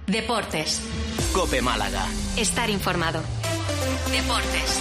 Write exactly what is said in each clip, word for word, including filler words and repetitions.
Deportes. COPE Málaga. Estar informado. Deportes.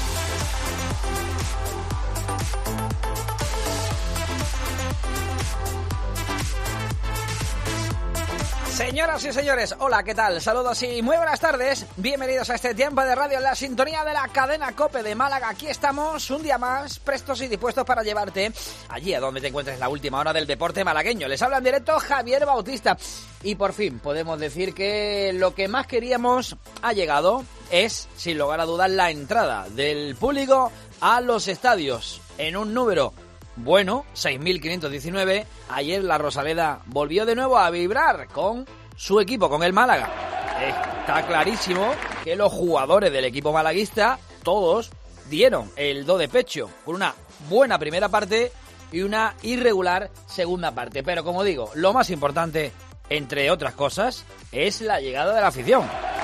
Señoras y señores, hola, ¿qué tal? Saludos y muy buenas tardes. Bienvenidos a este tiempo de radio en la sintonía de la cadena COPE de Málaga. Aquí estamos un día más, prestos y dispuestos para llevarte allí a donde te encuentres la última hora del deporte malagueño. Les habla en directo Javier Bautista. Y por fin podemos decir que lo que más queríamos ha llegado. Es, sin lugar a dudas, la entrada del público a los estadios en un número bueno, seis mil quinientos diecinueve. Ayer la Rosaleda volvió de nuevo a vibrar con su equipo, con el Málaga. Está clarísimo que los jugadores del equipo malaguista, todos, dieron el do de pecho con una buena primera parte y una irregular segunda parte. Pero como digo, lo más importante, entre otras cosas, es la llegada de la afición.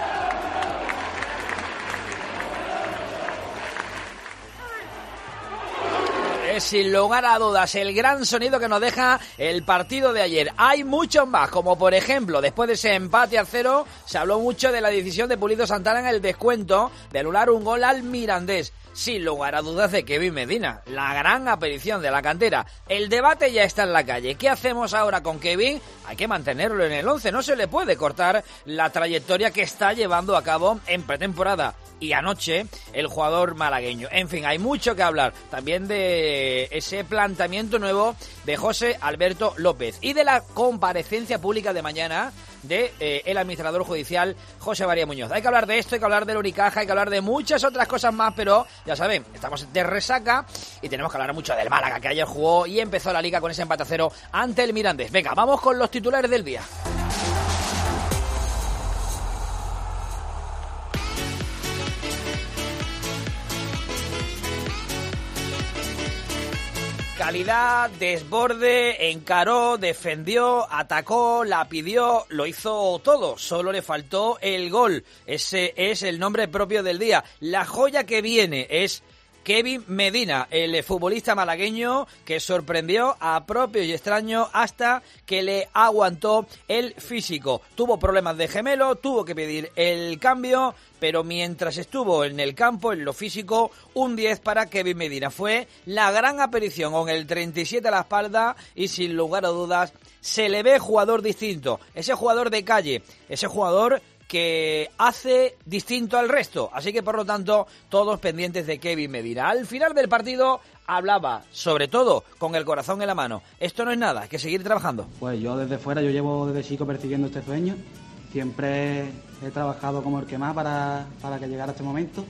Sin lugar a dudas, el gran sonido que nos deja el partido de ayer. Hay muchos más, como por ejemplo, después de ese empate a cero, se habló mucho de la decisión de Pulido Santana en el descuento de anular un gol al Mirandés. Sin lugar a dudas de Kevin Medina, la gran aparición de la cantera. El debate ya está en la calle. ¿Qué hacemos ahora con Kevin? Hay que mantenerlo en el once, no se le puede cortar la trayectoria que está llevando a cabo en pretemporada. Y anoche, el jugador malagueño. En fin, hay mucho que hablar. También de ese planteamiento nuevo de José Alberto López. Y de la comparecencia pública de mañana de eh, el administrador judicial José María Muñoz. Hay que hablar de esto, hay que hablar del Unicaja, hay que hablar de muchas otras cosas más, pero ya saben, estamos de resaca y tenemos que hablar mucho del Málaga, que ayer jugó y empezó la liga con ese empate a cero ante el Mirandés. Venga, vamos con los titulares del día. Calidad, desborde, encaró, defendió, atacó, la pidió, lo hizo todo. Solo le faltó el gol. Ese es el nombre propio del día. La joya que viene es Kevin Medina, el futbolista malagueño que sorprendió a propios y extraños hasta que le aguantó el físico. Tuvo problemas de gemelo, tuvo que pedir el cambio, pero mientras estuvo en el campo, en lo físico, un diez para Kevin Medina. Fue la gran aparición con el treinta y siete a la espalda y sin lugar a dudas se le ve jugador distinto. Ese jugador de calle, ese jugador que hace distinto al resto. Así que, por lo tanto, todos pendientes de Kevin Medina. Al final del partido hablaba, sobre todo, con el corazón en la mano. Esto no es nada, hay que seguir trabajando. Pues yo desde fuera, yo llevo desde chico persiguiendo este sueño. Siempre he trabajado como el que más para, para que llegara este momento.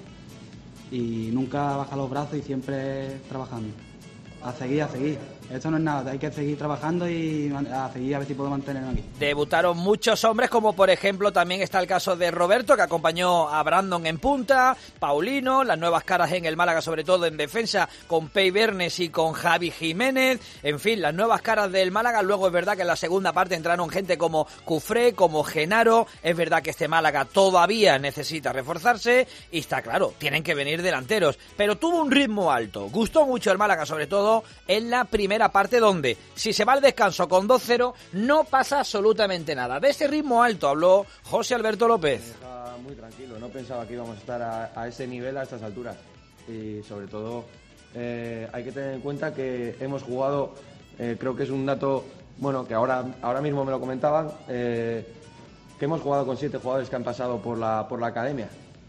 Y nunca baja los brazos y siempre trabajando. A seguir, a seguir. Esto no es nada, hay que seguir trabajando y a seguir a ver si puedo mantenerlo aquí. Debutaron muchos hombres, como por ejemplo también está el caso de Roberto, que acompañó a Brandon en punta, Paulino, las nuevas caras en el Málaga, sobre todo en defensa, con Pei Bernes y con Javi Jiménez, en fin, las nuevas caras del Málaga. Luego es verdad que en la segunda parte entraron gente como Cufré, como Genaro. Es verdad que este Málaga todavía necesita reforzarse y está claro, tienen que venir delanteros, pero tuvo un ritmo alto, gustó mucho el Málaga, sobre todo en la primera parte, donde si se va al descanso con dos cero no pasa absolutamente nada. De ese ritmo alto habló José Alberto López. Me deja muy tranquilo, no pensaba que íbamos a estar a, a ese nivel a estas alturas y sobre todo eh, hay que tener en cuenta que hemos jugado, eh, creo que es un dato bueno que ahora, ahora mismo me lo comentaban, eh, que hemos jugado con siete jugadores que han pasado por la, por la academia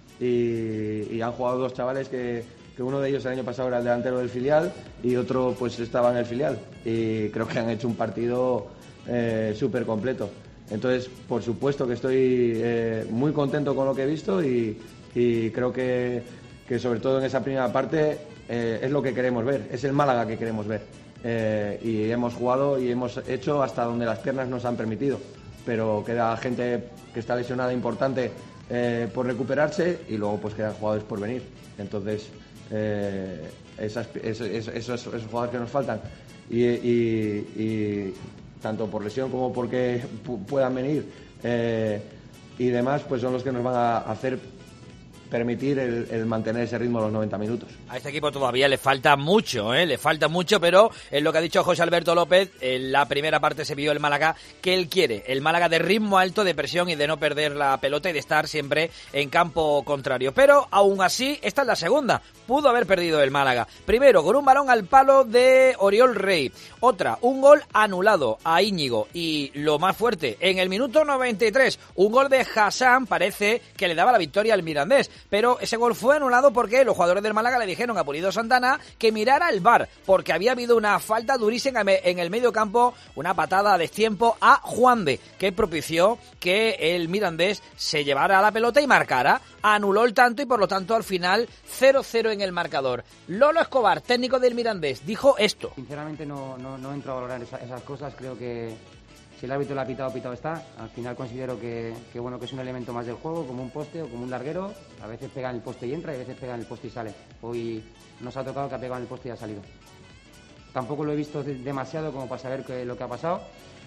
y, y han jugado dos chavales que que uno de ellos el año pasado era el delantero del filial y otro pues estaba en el filial y creo que han hecho un partido eh, súper completo. Entonces, por supuesto que estoy eh, muy contento con lo que he visto y, y creo que, que sobre todo en esa primera parte eh, es lo que queremos ver, es el Málaga que queremos ver eh, y hemos jugado y hemos hecho hasta donde las piernas nos han permitido, pero queda gente que está lesionada importante eh, por recuperarse y luego pues quedan jugadores por venir. Entonces Eh, esas, esos, esos, esos jugadores que nos faltan y, y, y tanto por lesión como porque pu- puedan venir eh, y demás, pues son los que nos van a hacer permitir el, el mantener ese ritmo los noventa minutos. A este equipo todavía le falta mucho, ¿eh? Le falta mucho, pero es lo que ha dicho José Alberto López. En la primera parte se vio el Málaga que él quiere, el Málaga de ritmo alto, de presión y de no perder la pelota y de estar siempre en campo contrario. Pero aún así, esta es la segunda. Pudo haber perdido el Málaga. Primero, con un balón al palo de Oriol Rey. Otra, un gol anulado a Íñigo. Y lo más fuerte, en el minuto noventa y tres, un gol de Hassan parece que le daba la victoria al Mirandés. Pero ese gol fue anulado porque los jugadores del Málaga le dijeron a Pulido Santana que mirara el V A R, porque había habido una falta durísima en el medio campo, una patada a destiempo a Juande, que propició que el Mirandés se llevara la pelota y marcara. Anuló el tanto y por lo tanto al final cero cero en el marcador. Lolo Escobar, técnico del Mirandés, dijo esto. Sinceramente no, no, no entro a valorar esa, esas cosas, creo que si el árbitro le ha pitado, pitado está. Al final considero que, que, bueno, que es un elemento más del juego, como un poste o como un larguero. A veces pega en el poste y entra y a veces pega en el poste y sale. Hoy nos ha tocado que ha pegado en el poste y ha salido. Tampoco lo he visto demasiado como para saber que, lo que ha pasado.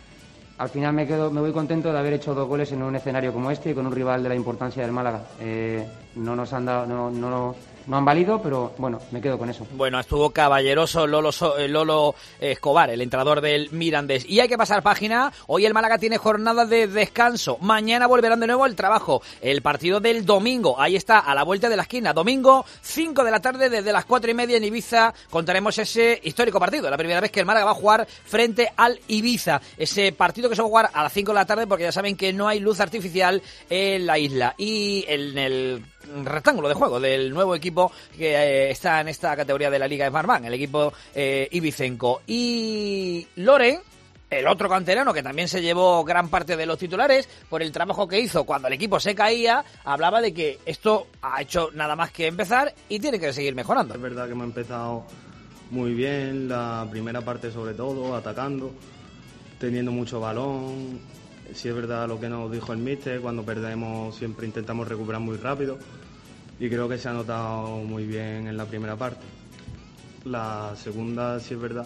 Al final me quedo, me voy contento de haber hecho dos goles en un escenario como este y con un rival de la importancia del Málaga. Eh, no nos han dado, no, no, no han valido, pero bueno, me quedo con eso. Bueno, estuvo caballeroso Lolo, Lolo Escobar, el entrenador del Mirandés. Y hay que pasar página. Hoy el Málaga tiene jornada de descanso. Mañana volverán de nuevo al trabajo. El partido del domingo, ahí está, a la vuelta de la esquina. Domingo, cinco de la tarde, desde las cuatro y media en Ibiza, contaremos ese histórico partido. La primera vez que el Málaga va a jugar frente al Ibiza. Ese partido que se va a jugar a las cinco de la tarde, porque ya saben que no hay luz artificial en la isla. Y en el rectángulo de juego del nuevo equipo que eh, está en esta categoría de la Liga Smartbank, el equipo eh, ibicenco. Y Loren, el otro canterano que también se llevó gran parte de los titulares por el trabajo que hizo cuando el equipo se caía, hablaba de que esto ha hecho nada más que empezar y tiene que seguir mejorando. Es verdad que hemos empezado muy bien, la primera parte sobre todo, atacando, teniendo mucho balón. Sí es verdad lo que nos dijo el míster, cuando perdemos siempre intentamos recuperar muy rápido y creo que se ha notado muy bien en la primera parte. La segunda sí es verdad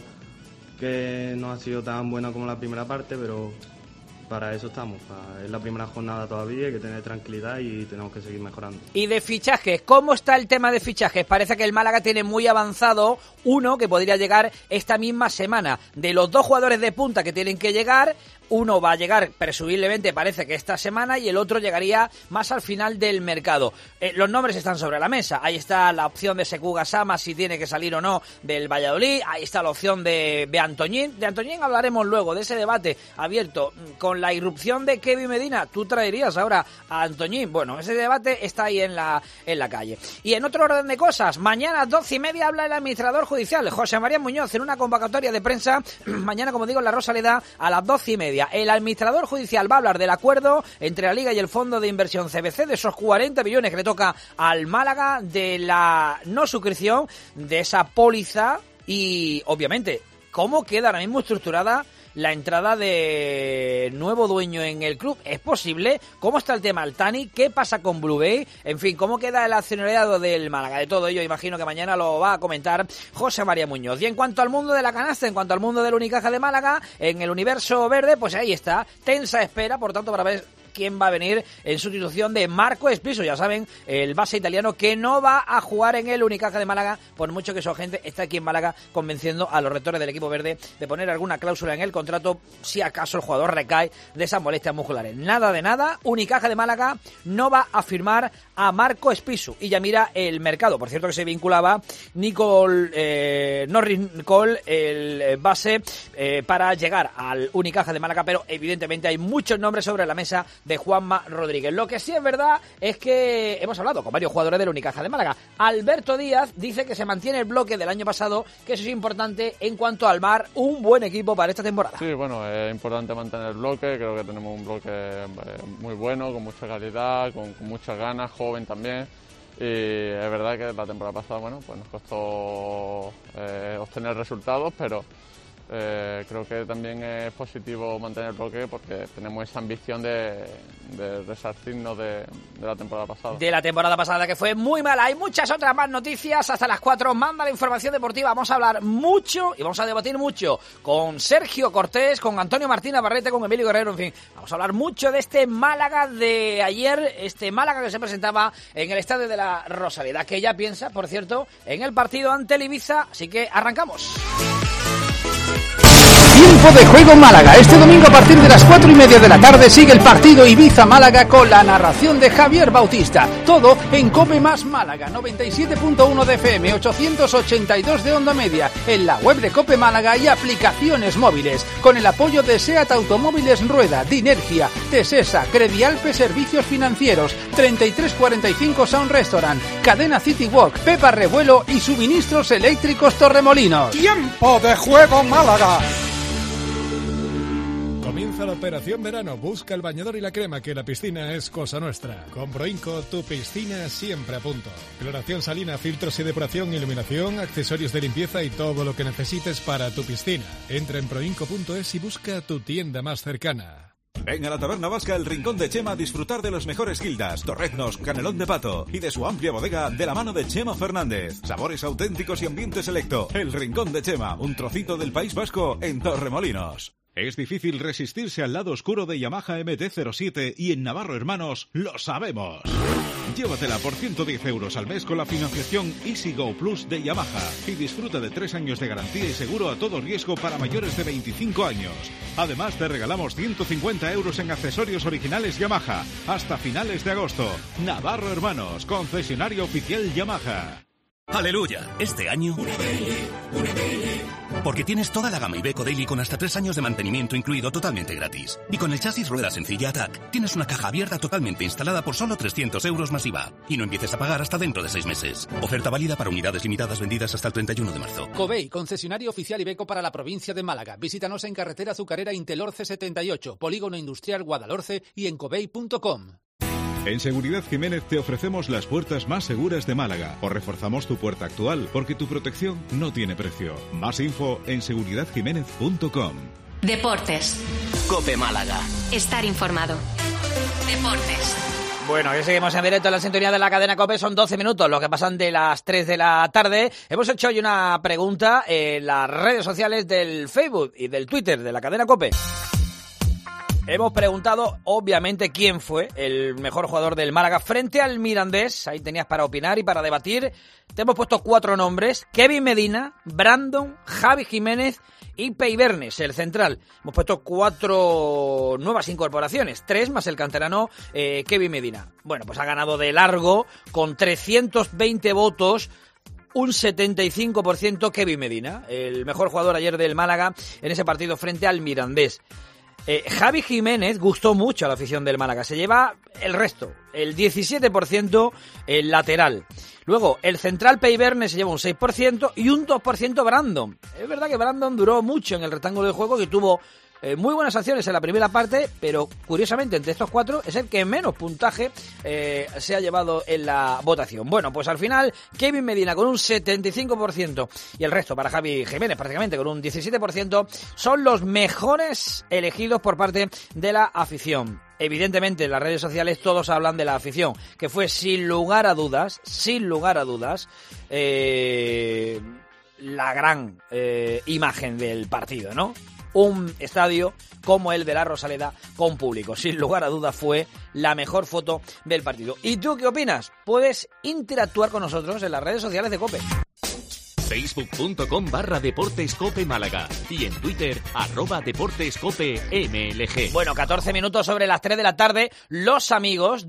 que no ha sido tan buena como la primera parte, pero para eso estamos. Es la primera jornada todavía, hay que tener tranquilidad y tenemos que seguir mejorando. Y de fichajes, ¿cómo está el tema de fichajes? Parece que el Málaga tiene muy avanzado uno que podría llegar esta misma semana. De los dos jugadores de punta que tienen que llegar, uno va a llegar presumiblemente, parece que esta semana, y el otro llegaría más al final del mercado. Eh, los nombres están sobre la mesa. Ahí está la opción de Sekou Gassama, si tiene que salir o no del Valladolid. Ahí está la opción de, de Antoñín. De Antoñín hablaremos luego, de ese debate abierto. Con la irrupción de Kevin Medina, ¿tú traerías ahora a Antoñín? Bueno, ese debate está ahí en la, en la calle. Y en otro orden de cosas, mañana doce y media habla el administrador judicial, José María Muñoz, en una convocatoria de prensa. Mañana, como digo, en la Rosaleda, a las doce y media. El administrador judicial va a hablar del acuerdo entre la Liga y el Fondo de Inversión C B C, de esos cuarenta millones que le toca al Málaga, de la no suscripción de esa póliza y, obviamente, cómo queda ahora mismo estructurada la entrada de nuevo dueño en el club. ¿Es posible? ¿Cómo está el tema Altani? ¿Qué pasa con Blue Bay? En fin, ¿cómo queda el accionariado del Málaga? De todo ello, imagino que mañana lo va a comentar José María Muñoz. Y en cuanto al mundo de la canasta, en cuanto al mundo del Unicaja de Málaga, en el universo verde, pues ahí está, tensa espera, por tanto, para ver quién va a venir en sustitución de Marco Espiso. Ya saben, el base italiano que no va a jugar en el Unicaja de Málaga, por mucho que su agente está aquí en Málaga convenciendo a los rectores del equipo verde de poner alguna cláusula en el contrato si acaso el jugador recae de esas molestias musculares. Nada de nada, Unicaja de Málaga no va a firmar a Marco Espiso y ya mira el mercado. Por cierto que se vinculaba Nicole eh, Norris Nicole, el base, eh, para llegar al Unicaja de Málaga, pero evidentemente hay muchos nombres sobre la mesa de Juanma Rodríguez. Lo que sí es verdad es que hemos hablado con varios jugadores del Unicaja de Málaga. Alberto Díaz dice que se mantiene el bloque del año pasado, que eso es importante en cuanto al armar un buen equipo para esta temporada. Sí, bueno, es importante mantener el bloque, creo que tenemos un bloque muy bueno, con mucha calidad, con, con muchas ganas, joven también. Y es verdad que la temporada pasada, bueno, pues nos costó eh, obtener resultados, pero eh, creo que también es positivo mantener el bloque porque tenemos esa ambición de, de resarcirnos de, de la temporada pasada. De la temporada pasada, que fue muy mala. Hay muchas otras más noticias. Hasta las cuatro manda la información deportiva. Vamos a hablar mucho y vamos a debatir mucho con Sergio Cortés, con Antonio Martín Navarrete, con Emilio Guerrero, en fin. Vamos a hablar mucho de este Málaga de ayer, este Málaga que se presentaba en el estadio de la Rosaleda, que ya piensa, por cierto, en el partido ante el Ibiza. Así que arrancamos. Tiempo de juego Málaga. Este domingo a partir de las cuatro y media de la tarde sigue el partido Ibiza-Málaga con la narración de Javier Bautista. Todo en Cope Más Málaga, noventa y siete punto uno de F M, ochocientos ochenta y dos de onda media, en la web de Cope Málaga y aplicaciones móviles, con el apoyo de SEAT Automóviles Rueda, Dinergia, Tesesa, Credialpe Servicios Financieros, treinta y tres cuarenta y cinco Sound Restaurant, Cadena City Walk, Pepa Revuelo y Suministros Eléctricos Torremolinos. Tiempo de juego Málaga. Comienza la operación verano. Busca el bañador y la crema, que la piscina es cosa nuestra. Con Proinco, tu piscina siempre a punto. Cloración salina, filtros y depuración, iluminación, accesorios de limpieza y todo lo que necesites para tu piscina. Entra en proinco punto es y busca tu tienda más cercana. Ven a la Taberna Vasca El Rincón de Chema a disfrutar de los mejores guildas, torreznos, canelón de pato y de su amplia bodega de la mano de Chema Fernández. Sabores auténticos y ambiente selecto. El Rincón de Chema, un trocito del País Vasco en Torremolinos. Es difícil resistirse al lado oscuro de Yamaha M T cero siete y en Navarro Hermanos lo sabemos. Llévatela por ciento diez euros al mes con la financiación Easy Go Plus de Yamaha y disfruta de tres años de garantía y seguro a todo riesgo para mayores de veinticinco años. Además te regalamos ciento cincuenta euros en accesorios originales Yamaha hasta finales de agosto. Navarro Hermanos, concesionario oficial Yamaha. ¡Aleluya! Este año... Porque tienes toda la gama Iveco Daily con hasta tres años de mantenimiento incluido totalmente gratis. Y con el chasis rueda sencilla Attack, tienes una caja abierta totalmente instalada por solo trescientos euros más I V A. Y no empieces a pagar hasta dentro de seis meses. Oferta válida para unidades limitadas vendidas hasta el treinta y uno de marzo. Covey, concesionario oficial Iveco para la provincia de Málaga. Visítanos en carretera Azucarera Intelorce setenta y ocho, Polígono Industrial Guadalhorce y en covey punto com. En Seguridad Jiménez te ofrecemos las puertas más seguras de Málaga. O reforzamos tu puerta actual, porque tu protección no tiene precio. Más info en seguridad jiménez punto com. Deportes. Cope Málaga. Estar informado. Deportes. Bueno, que seguimos en directo en la sintonía de la cadena COPE. Son doce minutos, lo que pasan de las tres de la tarde. Hemos hecho hoy una pregunta en las redes sociales del Facebook y del Twitter de la cadena COPE. Hemos preguntado, obviamente, quién fue el mejor jugador del Málaga frente al Mirandés. Ahí tenías para opinar y para debatir. Te hemos puesto cuatro nombres: Kevin Medina, Brandon, Javi Jiménez y Peibernes, el central. Hemos puesto cuatro nuevas incorporaciones, tres más el canterano eh, Kevin Medina. Bueno, pues ha ganado de largo con trescientos veinte votos. Un setenta y cinco por ciento Kevin Medina, el mejor jugador ayer del Málaga en ese partido frente al Mirandés. Eh, Javi Jiménez gustó mucho a la afición del Málaga, se lleva el resto, el diecisiete por ciento el lateral. Luego, el central Peibernes se lleva un seis por ciento y un dos por ciento Brandon. Es verdad que Brandon duró mucho en el rectángulo de juego, que tuvo eh, muy buenas acciones en la primera parte, pero curiosamente entre estos cuatro es el que menos puntaje eh, se ha llevado en la votación. Bueno, pues al final Kevin Medina con un setenta y cinco por ciento y el resto para Javi Jiménez prácticamente con un diecisiete por ciento son los mejores elegidos por parte de la afición. Evidentemente en las redes sociales todos hablan de la afición, que fue sin lugar a dudas, sin lugar a dudas, eh, la gran eh, imagen del partido, ¿no? Un estadio como el de la Rosaleda con público. Sin lugar a dudas fue la mejor foto del partido. ¿Y tú qué opinas? Puedes interactuar con nosotros en las redes sociales de COPE. facebook punto com barra Deportes Cope Málaga y en Twitter arroba Deportes Cope M L G. Bueno, catorce minutos sobre las tres de la tarde. Los amigos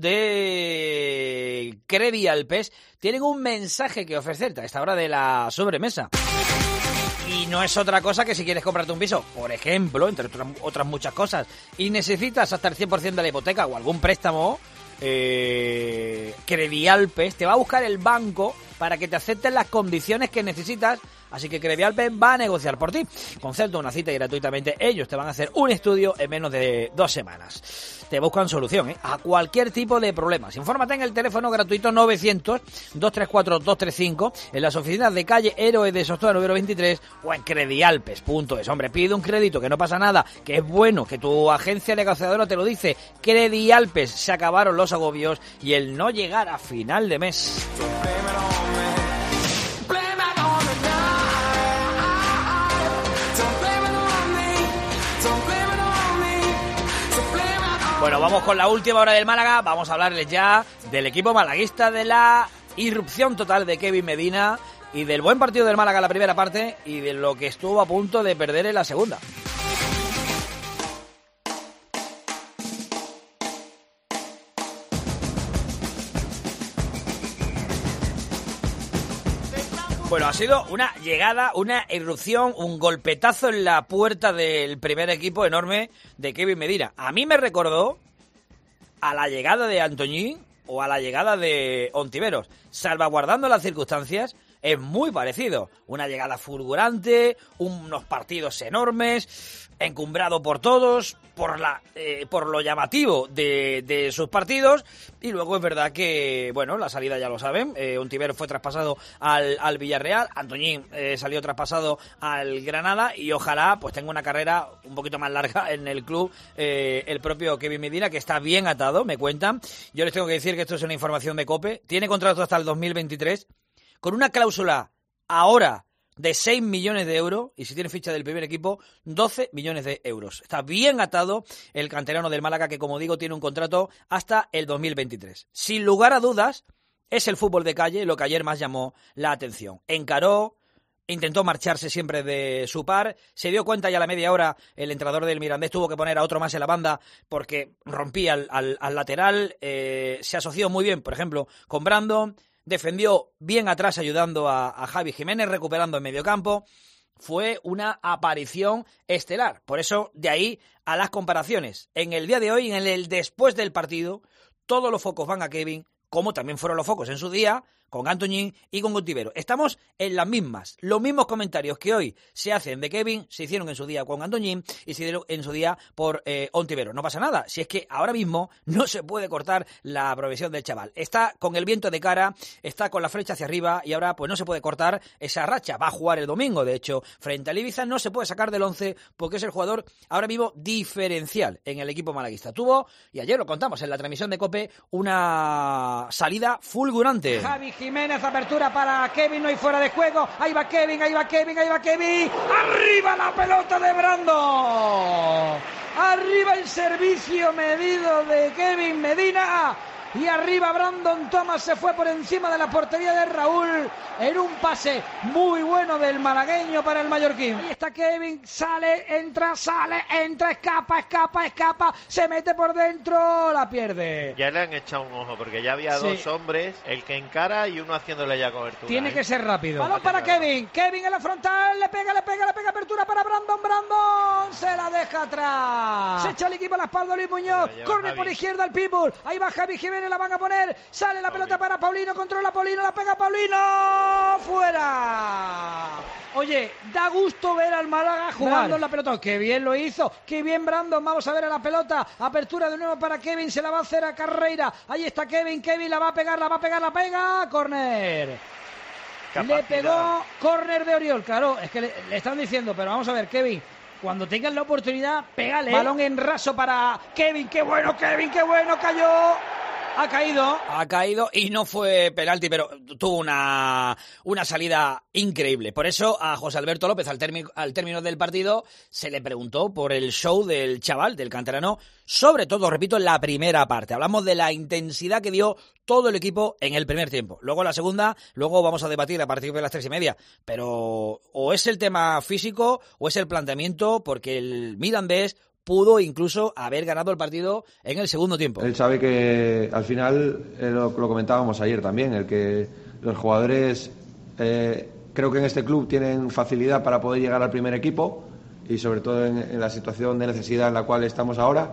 de Credialpes tienen un mensaje que ofrecerte a esta hora de la sobremesa. Y no es otra cosa que si quieres comprarte un piso, por ejemplo, entre otras, otras muchas cosas, y necesitas hasta el cien por ciento de la hipoteca o algún préstamo, eh, Credialpes te va a buscar el banco para que te acepten las condiciones que necesitas Así que Credialpes va a negociar por ti. Concerta una cita y gratuitamente ellos te van a hacer un estudio en menos de dos semanas. Te buscan solución, ¿eh? A cualquier tipo de problemas. Infórmate en el teléfono gratuito novecientos, dos tres cuatro, dos tres cinco, en las oficinas de calle Héroe de Sostoa número veintitrés o en credialpes punto es. Hombre, pide un crédito, que no pasa nada, que es bueno, que tu agencia negociadora te lo dice. Credialpes, se acabaron los agobios y el no llegar a final de mes. Bueno, vamos con la última hora del Málaga. Vamos a hablarles ya del equipo malaguista, de la irrupción total de Kevin Medina y del buen partido del Málaga en la primera parte y de lo que estuvo a punto de perder en la segunda. Bueno, ha sido una llegada, una irrupción, un golpetazo en la puerta del primer equipo enorme de Kevin Medina. A mí me recordó a la llegada de Antoñín o a la llegada de Ontiveros. Salvaguardando las circunstancias, es muy parecido. Una llegada fulgurante, unos partidos enormes, encumbrado por todos, por la eh, por lo llamativo de, de sus partidos. Y luego es verdad que, bueno, la salida ya lo saben. Eh, Ontiveros fue traspasado al, al Villarreal, Antoñín eh, salió traspasado al Granada y ojalá pues tenga una carrera un poquito más larga en el club eh, el propio Kevin Medina, que está bien atado, me cuentan. Yo les tengo que decir que esto es una información de COPE. Tiene contrato hasta el dos mil veintitrés con una cláusula ahora de seis millones de euros, y si tiene ficha del primer equipo, doce millones de euros. Está bien atado el canterano del Málaga, que como digo, tiene un contrato hasta el dos mil veintitrés. Sin lugar a dudas, es el fútbol de calle lo que ayer más llamó la atención. Encaró, intentó marcharse siempre de su par, se dio cuenta ya a la media hora, el entrenador del Mirandés tuvo que poner a otro más en la banda porque rompía al, al, al lateral, eh, se asoció muy bien, por ejemplo, con Brandon, defendió bien atrás ayudando a, a Javi Jiménez, recuperando en medio campo. Fue una aparición estelar. Por eso, de ahí a las comparaciones. En el día de hoy, en el después del partido, todos los focos van a Kevin, como también fueron los focos en su día, con Antoñín y con Ontiveros. Estamos en las mismas. Los mismos comentarios que hoy se hacen de Kevin se hicieron en su día con Antoñín y se hicieron en su día por eh, Ontiveros. No pasa nada, si es que ahora mismo no se puede cortar la progresión del chaval. Está con el viento de cara, está con la flecha hacia arriba y ahora pues no se puede cortar esa racha. Va a jugar el domingo, de hecho, frente al Ibiza. No se puede sacar del once porque es el jugador ahora mismo diferencial en el equipo malaguista. Tuvo, y ayer lo contamos en la transmisión de COPE, una salida fulgurante. Javi Jiménez, apertura para Kevin, no hay fuera de juego. Ahí va Kevin, ahí va Kevin, ahí va Kevin. ¡Arriba la pelota de Brando! Arriba el servicio medido de Kevin Medina. Y arriba Brandon Thomas se fue por encima de la portería de Raúl en un pase muy bueno del malagueño para el mallorquín. Ahí está Kevin, sale, entra, sale, entra, escapa, escapa, escapa, se mete por dentro, la pierde. Ya le han echado un ojo porque ya había Sí. dos hombres, el que encara y uno haciéndole ya cobertura. Tiene ¿eh? que ser rápido. Balón para Kevin. Kevin en la frontal. Le pega, le pega, le pega. Apertura para Brandon. Brandon se la deja atrás. Se echa el equipo a la espalda Luis Muñoz. Corre por izquierda al Pitbull. Ahí va Javi Jiménez. La van a poner. Sale la pelota para Paulino. Controla Paulino. La pega Paulino. Fuera. Oye, da gusto ver al Málaga jugando en la pelota. Qué bien lo hizo. Qué bien Brandon. Vamos a ver a la pelota. Apertura de nuevo para Kevin. Se la va a hacer a Carreira. Ahí está Kevin. Kevin la va a pegar. La va a pegar. La pega. Corner. Capacidad. Le pegó córner de Oriol, claro, es que le, le están diciendo, pero vamos a ver, Kevin, cuando tengas la oportunidad, pégale. Balón en raso para Kevin, qué bueno, Kevin, qué bueno, cayó. Ha caído. Ha caído y no fue penalti, pero tuvo una, una salida increíble. Por eso a José Alberto López, al, termi- al término del partido, se le preguntó por el show del chaval, del canterano, sobre todo, repito, en la primera parte. Hablamos de la intensidad que dio todo el equipo en el primer tiempo. Luego en la segunda, luego vamos a debatir a partir de las tres y media. Pero o es el tema físico o es el planteamiento, porque el Mirandés pudo incluso haber ganado el partido en el segundo tiempo. Él sabe que al final, eh, lo, lo comentábamos ayer también, el que los jugadores eh, creo que en este club tienen facilidad para poder llegar al primer equipo y sobre todo en, en la situación de necesidad en la cual estamos ahora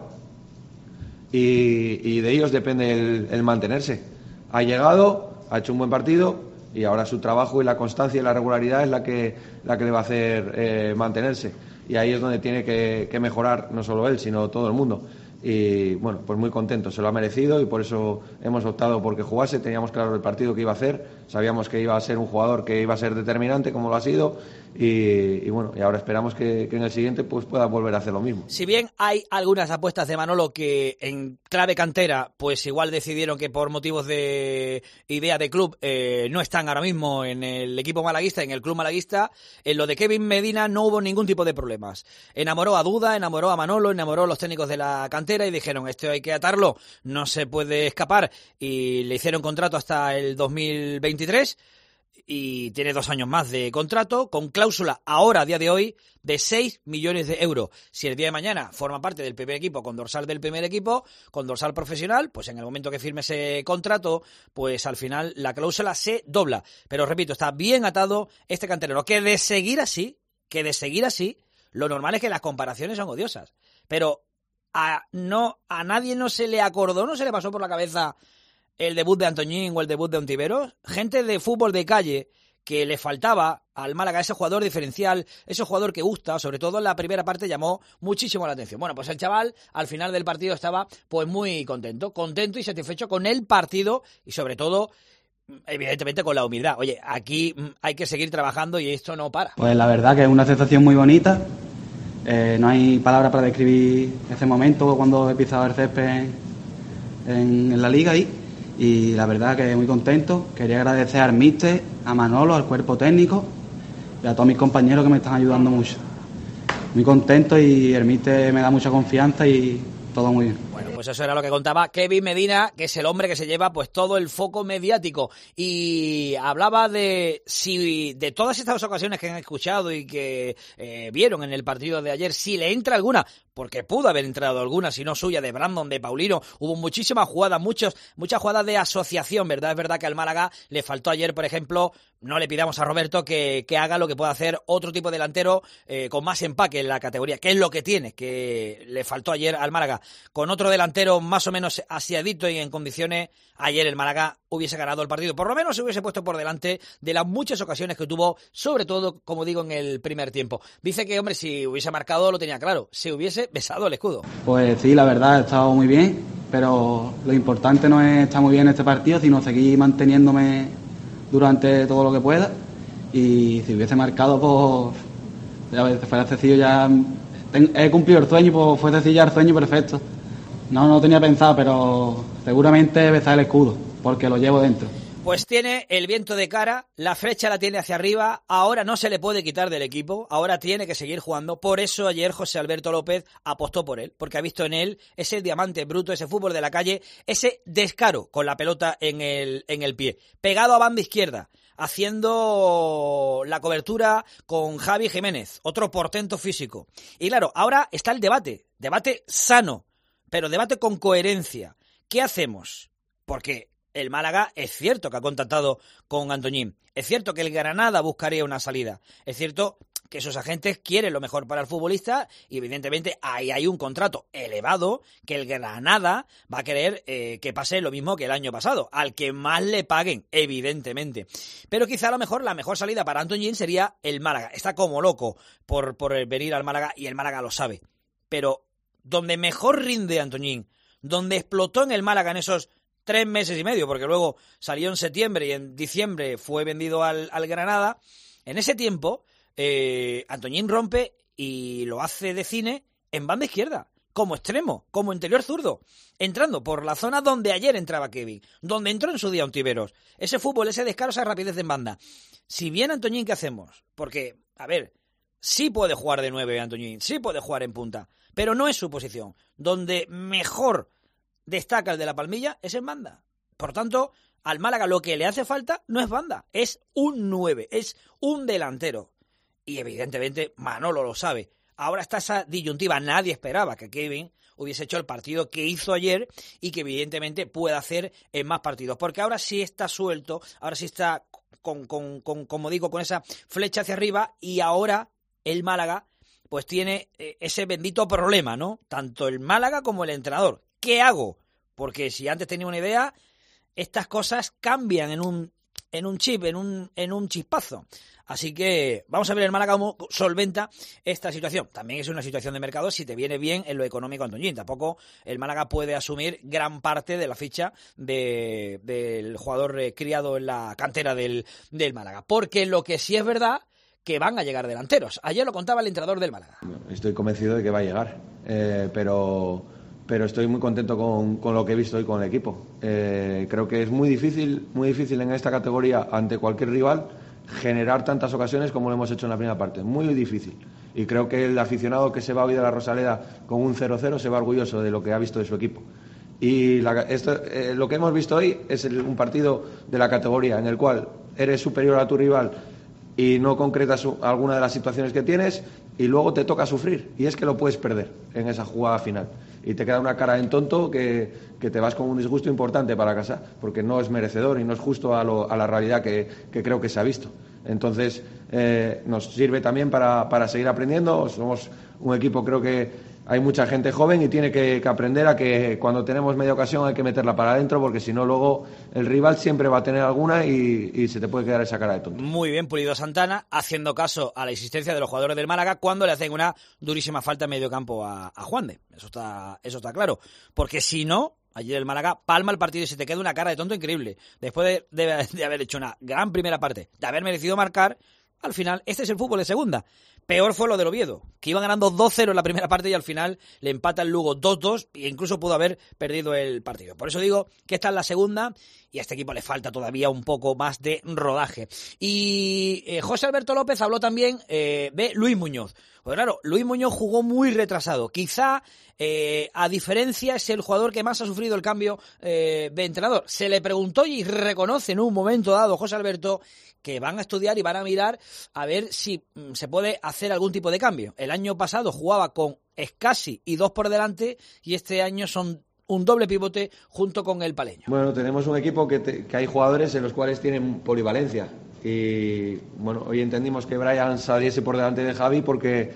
y, y de ellos depende el, el mantenerse. Ha llegado, ha hecho un buen partido y ahora su trabajo y la constancia y la regularidad es la que, la que le va a hacer eh, mantenerse, y ahí es donde tiene que, que mejorar no solo él, sino todo el mundo. Y bueno, pues muy contento, se lo ha merecido y por eso hemos optado por que jugase. Teníamos claro el partido que iba a hacer, sabíamos que iba a ser un jugador que iba a ser determinante como lo ha sido, y, y bueno, y ahora esperamos que, que en el siguiente pues pueda volver a hacer lo mismo. Si bien hay algunas apuestas de Manolo que en clave cantera pues igual decidieron que por motivos de idea de club eh, no están ahora mismo en el equipo malaguista, en el club malaguista, en lo de Kevin Medina no hubo ningún tipo de problemas. Enamoró a Duda, enamoró a Manolo, enamoró a los técnicos de la cantera y dijeron, esto hay que atarlo, no se puede escapar, y le hicieron contrato hasta el dos mil veintitrés y tiene dos años más de contrato, con cláusula ahora, a día de hoy, de seis millones de euros. Si el día de mañana forma parte del primer equipo, con dorsal del primer equipo, con dorsal profesional, pues en el momento que firme ese contrato, pues al final la cláusula se dobla. Pero repito, está bien atado este canterano, que de seguir así, que de seguir así, lo normal es que las comparaciones son odiosas. Pero a, no, a nadie no se le acordó, no se le pasó por la cabeza el debut de Antoñín o el debut de Ontiveros. Gente de fútbol de calle que le faltaba al Málaga ese jugador diferencial, ese jugador que gusta, sobre todo en la primera parte llamó muchísimo la atención. Bueno, pues el chaval al final del partido estaba pues muy contento, contento y satisfecho con el partido y sobre todo, evidentemente, con la humildad. Oye, aquí hay que seguir trabajando y esto no para. Pues la verdad que es una sensación muy bonita. Eh, no hay palabras para describir ese momento cuando he pisado el césped en, en, en la liga ahí. Y la verdad que muy contento. Quería agradecer al míster, a Manolo, al cuerpo técnico y a todos mis compañeros que me están ayudando mucho. Muy contento y el míster me da mucha confianza y todo muy bien. Bueno, pues eso era lo que contaba Kevin Medina, que es el hombre que se lleva pues todo el foco mediático, y hablaba de si de todas estas ocasiones que han escuchado y que eh, vieron en el partido de ayer, si le entra alguna, porque pudo haber entrado alguna, si no suya, de Brandon, de Paulino. Hubo muchísimas jugadas, muchos, muchas jugadas de asociación, ¿verdad? Es verdad que al Málaga le faltó ayer, por ejemplo, no le pidamos a Roberto que, que haga lo que pueda hacer otro tipo de delantero eh, con más empaque en la categoría, que es lo que tiene, que le faltó ayer al Málaga. Con otro delantero más o menos asiadito y en condiciones, ayer el Málaga hubiese ganado el partido. Por lo menos se hubiese puesto por delante de las muchas ocasiones que tuvo, sobre todo, como digo, en el primer tiempo. Dice que, hombre, si hubiese marcado lo tenía claro, si hubiese besado el escudo. Pues sí, la verdad, he estado muy bien, pero lo importante no es estar muy bien en este partido, sino seguir manteniéndome durante todo lo que pueda, y si hubiese marcado, pues ya fuera sencillo, ya he cumplido el sueño, pues fue sencillo el sueño perfecto. No, no tenía pensado, pero seguramente besar el escudo, porque lo llevo dentro. Pues tiene el viento de cara, la flecha la tiene hacia arriba, ahora no se le puede quitar del equipo, ahora tiene que seguir jugando. Por eso ayer José Alberto López apostó por él, porque ha visto en él ese diamante bruto, ese fútbol de la calle, ese descaro con la pelota en el, en el pie, pegado a banda izquierda, haciendo la cobertura con Javi Jiménez, otro portento físico. Y claro, ahora está el debate, debate sano, pero debate con coherencia. ¿Qué hacemos? Porque el Málaga es cierto que ha contactado con Antoñín, es cierto que el Granada buscaría una salida, es cierto que sus agentes quieren lo mejor para el futbolista y evidentemente ahí hay un contrato elevado que el Granada va a querer eh, que pase lo mismo que el año pasado, al que más le paguen, evidentemente. Pero quizá a lo mejor la mejor salida para Antoñín sería el Málaga. Está como loco por, por venir al Málaga y el Málaga lo sabe. Pero donde mejor rinde Antoñín, donde explotó en el Málaga en esos tres meses y medio, porque luego salió en septiembre y en diciembre fue vendido al, al Granada, en ese tiempo eh, Antoñín rompe y lo hace de cine en banda izquierda, como extremo, como interior zurdo, entrando por la zona donde ayer entraba Kevin, donde entró en su día Ontiveros. Ese fútbol, ese descaro, esa rapidez en banda. Si bien Antoñín, ¿qué hacemos? Porque, a ver, sí puede jugar de nueve Antoñín, sí puede jugar en punta, pero no es su posición. Donde mejor destaca el de la Palmilla es en banda. Por tanto, al Málaga lo que le hace falta no es banda, es un nueve, es un delantero. Y evidentemente Manolo lo sabe. Ahora está esa disyuntiva. Nadie esperaba que Kevin hubiese hecho el partido que hizo ayer y que evidentemente pueda hacer en más partidos. Porque ahora sí está suelto, ahora sí está, con, con, con, como digo, con esa flecha hacia arriba, y ahora el Málaga pues tiene ese bendito problema, ¿no? Tanto el Málaga como el entrenador. ¿Qué hago? Porque si antes tenía una idea, estas cosas cambian en un en un chip, en un, en un chispazo. Así que vamos a ver el Málaga cómo solventa esta situación. También es una situación de mercado si te viene bien en lo económico, Antoñín. Tampoco el Málaga puede asumir gran parte de la ficha de, del jugador eh, criado en la cantera del, del Málaga. Porque lo que sí es verdad, que van a llegar delanteros. Ayer lo contaba el entrenador del Málaga. Estoy convencido de que va a llegar, eh, pero, pero estoy muy contento con, con lo que he visto hoy con el equipo. Eh, creo que es muy difícil, muy difícil en esta categoría, ante cualquier rival, generar tantas ocasiones como lo hemos hecho en la primera parte. Muy difícil. Y creo que el aficionado que se va hoy de la Rosaleda con un cero cero se va orgulloso de lo que ha visto de su equipo. Y la, esto, eh, lo que hemos visto hoy es el, un partido de la categoría en el cual eres superior a tu rival y no concretas alguna de las situaciones que tienes y luego te toca sufrir. Y es que lo puedes perder en esa jugada final. Y te queda una cara en tonto que, que te vas con un disgusto importante para casa, porque no es merecedor y no es justo a, lo, a la realidad que, que creo que se ha visto. Entonces, eh, nos sirve también para, para seguir aprendiendo. Somos un equipo, creo que hay mucha gente joven y tiene que, que aprender a que cuando tenemos media ocasión hay que meterla para adentro, porque si no luego el rival siempre va a tener alguna y, y se te puede quedar esa cara de tonto. Muy bien, Pulido Santana, haciendo caso a la insistencia de los jugadores del Málaga cuando le hacen una durísima falta en medio campo a, a Juande. Eso está, eso está claro. Porque si no, ayer el Málaga palma el partido y se te queda una cara de tonto increíble. Después de, de, de haber hecho una gran primera parte, de haber merecido marcar, al final, este es el fútbol de segunda. Peor fue lo del Oviedo, que iban ganando dos cero en la primera parte y al final le empata el Lugo dos dos e incluso pudo haber perdido el partido. Por eso digo que esta es la segunda y a este equipo le falta todavía un poco más de rodaje. Y eh, José Alberto López habló también eh, de Luis Muñoz. Pues claro, Luis Muñoz jugó muy retrasado. Quizá, eh, a diferencia, es el jugador que más ha sufrido el cambio eh, de entrenador. Se le preguntó y reconoce en un momento dado José Alberto que van a estudiar y van a mirar a ver si mm, se puede hacer algún tipo de cambio. El año pasado jugaba con Escasi y dos por delante y este año son un doble pivote junto con el paleño. Bueno, tenemos un equipo que, te, que hay jugadores en los cuales tienen polivalencia y bueno, hoy entendimos que Brian saliese por delante de Javi porque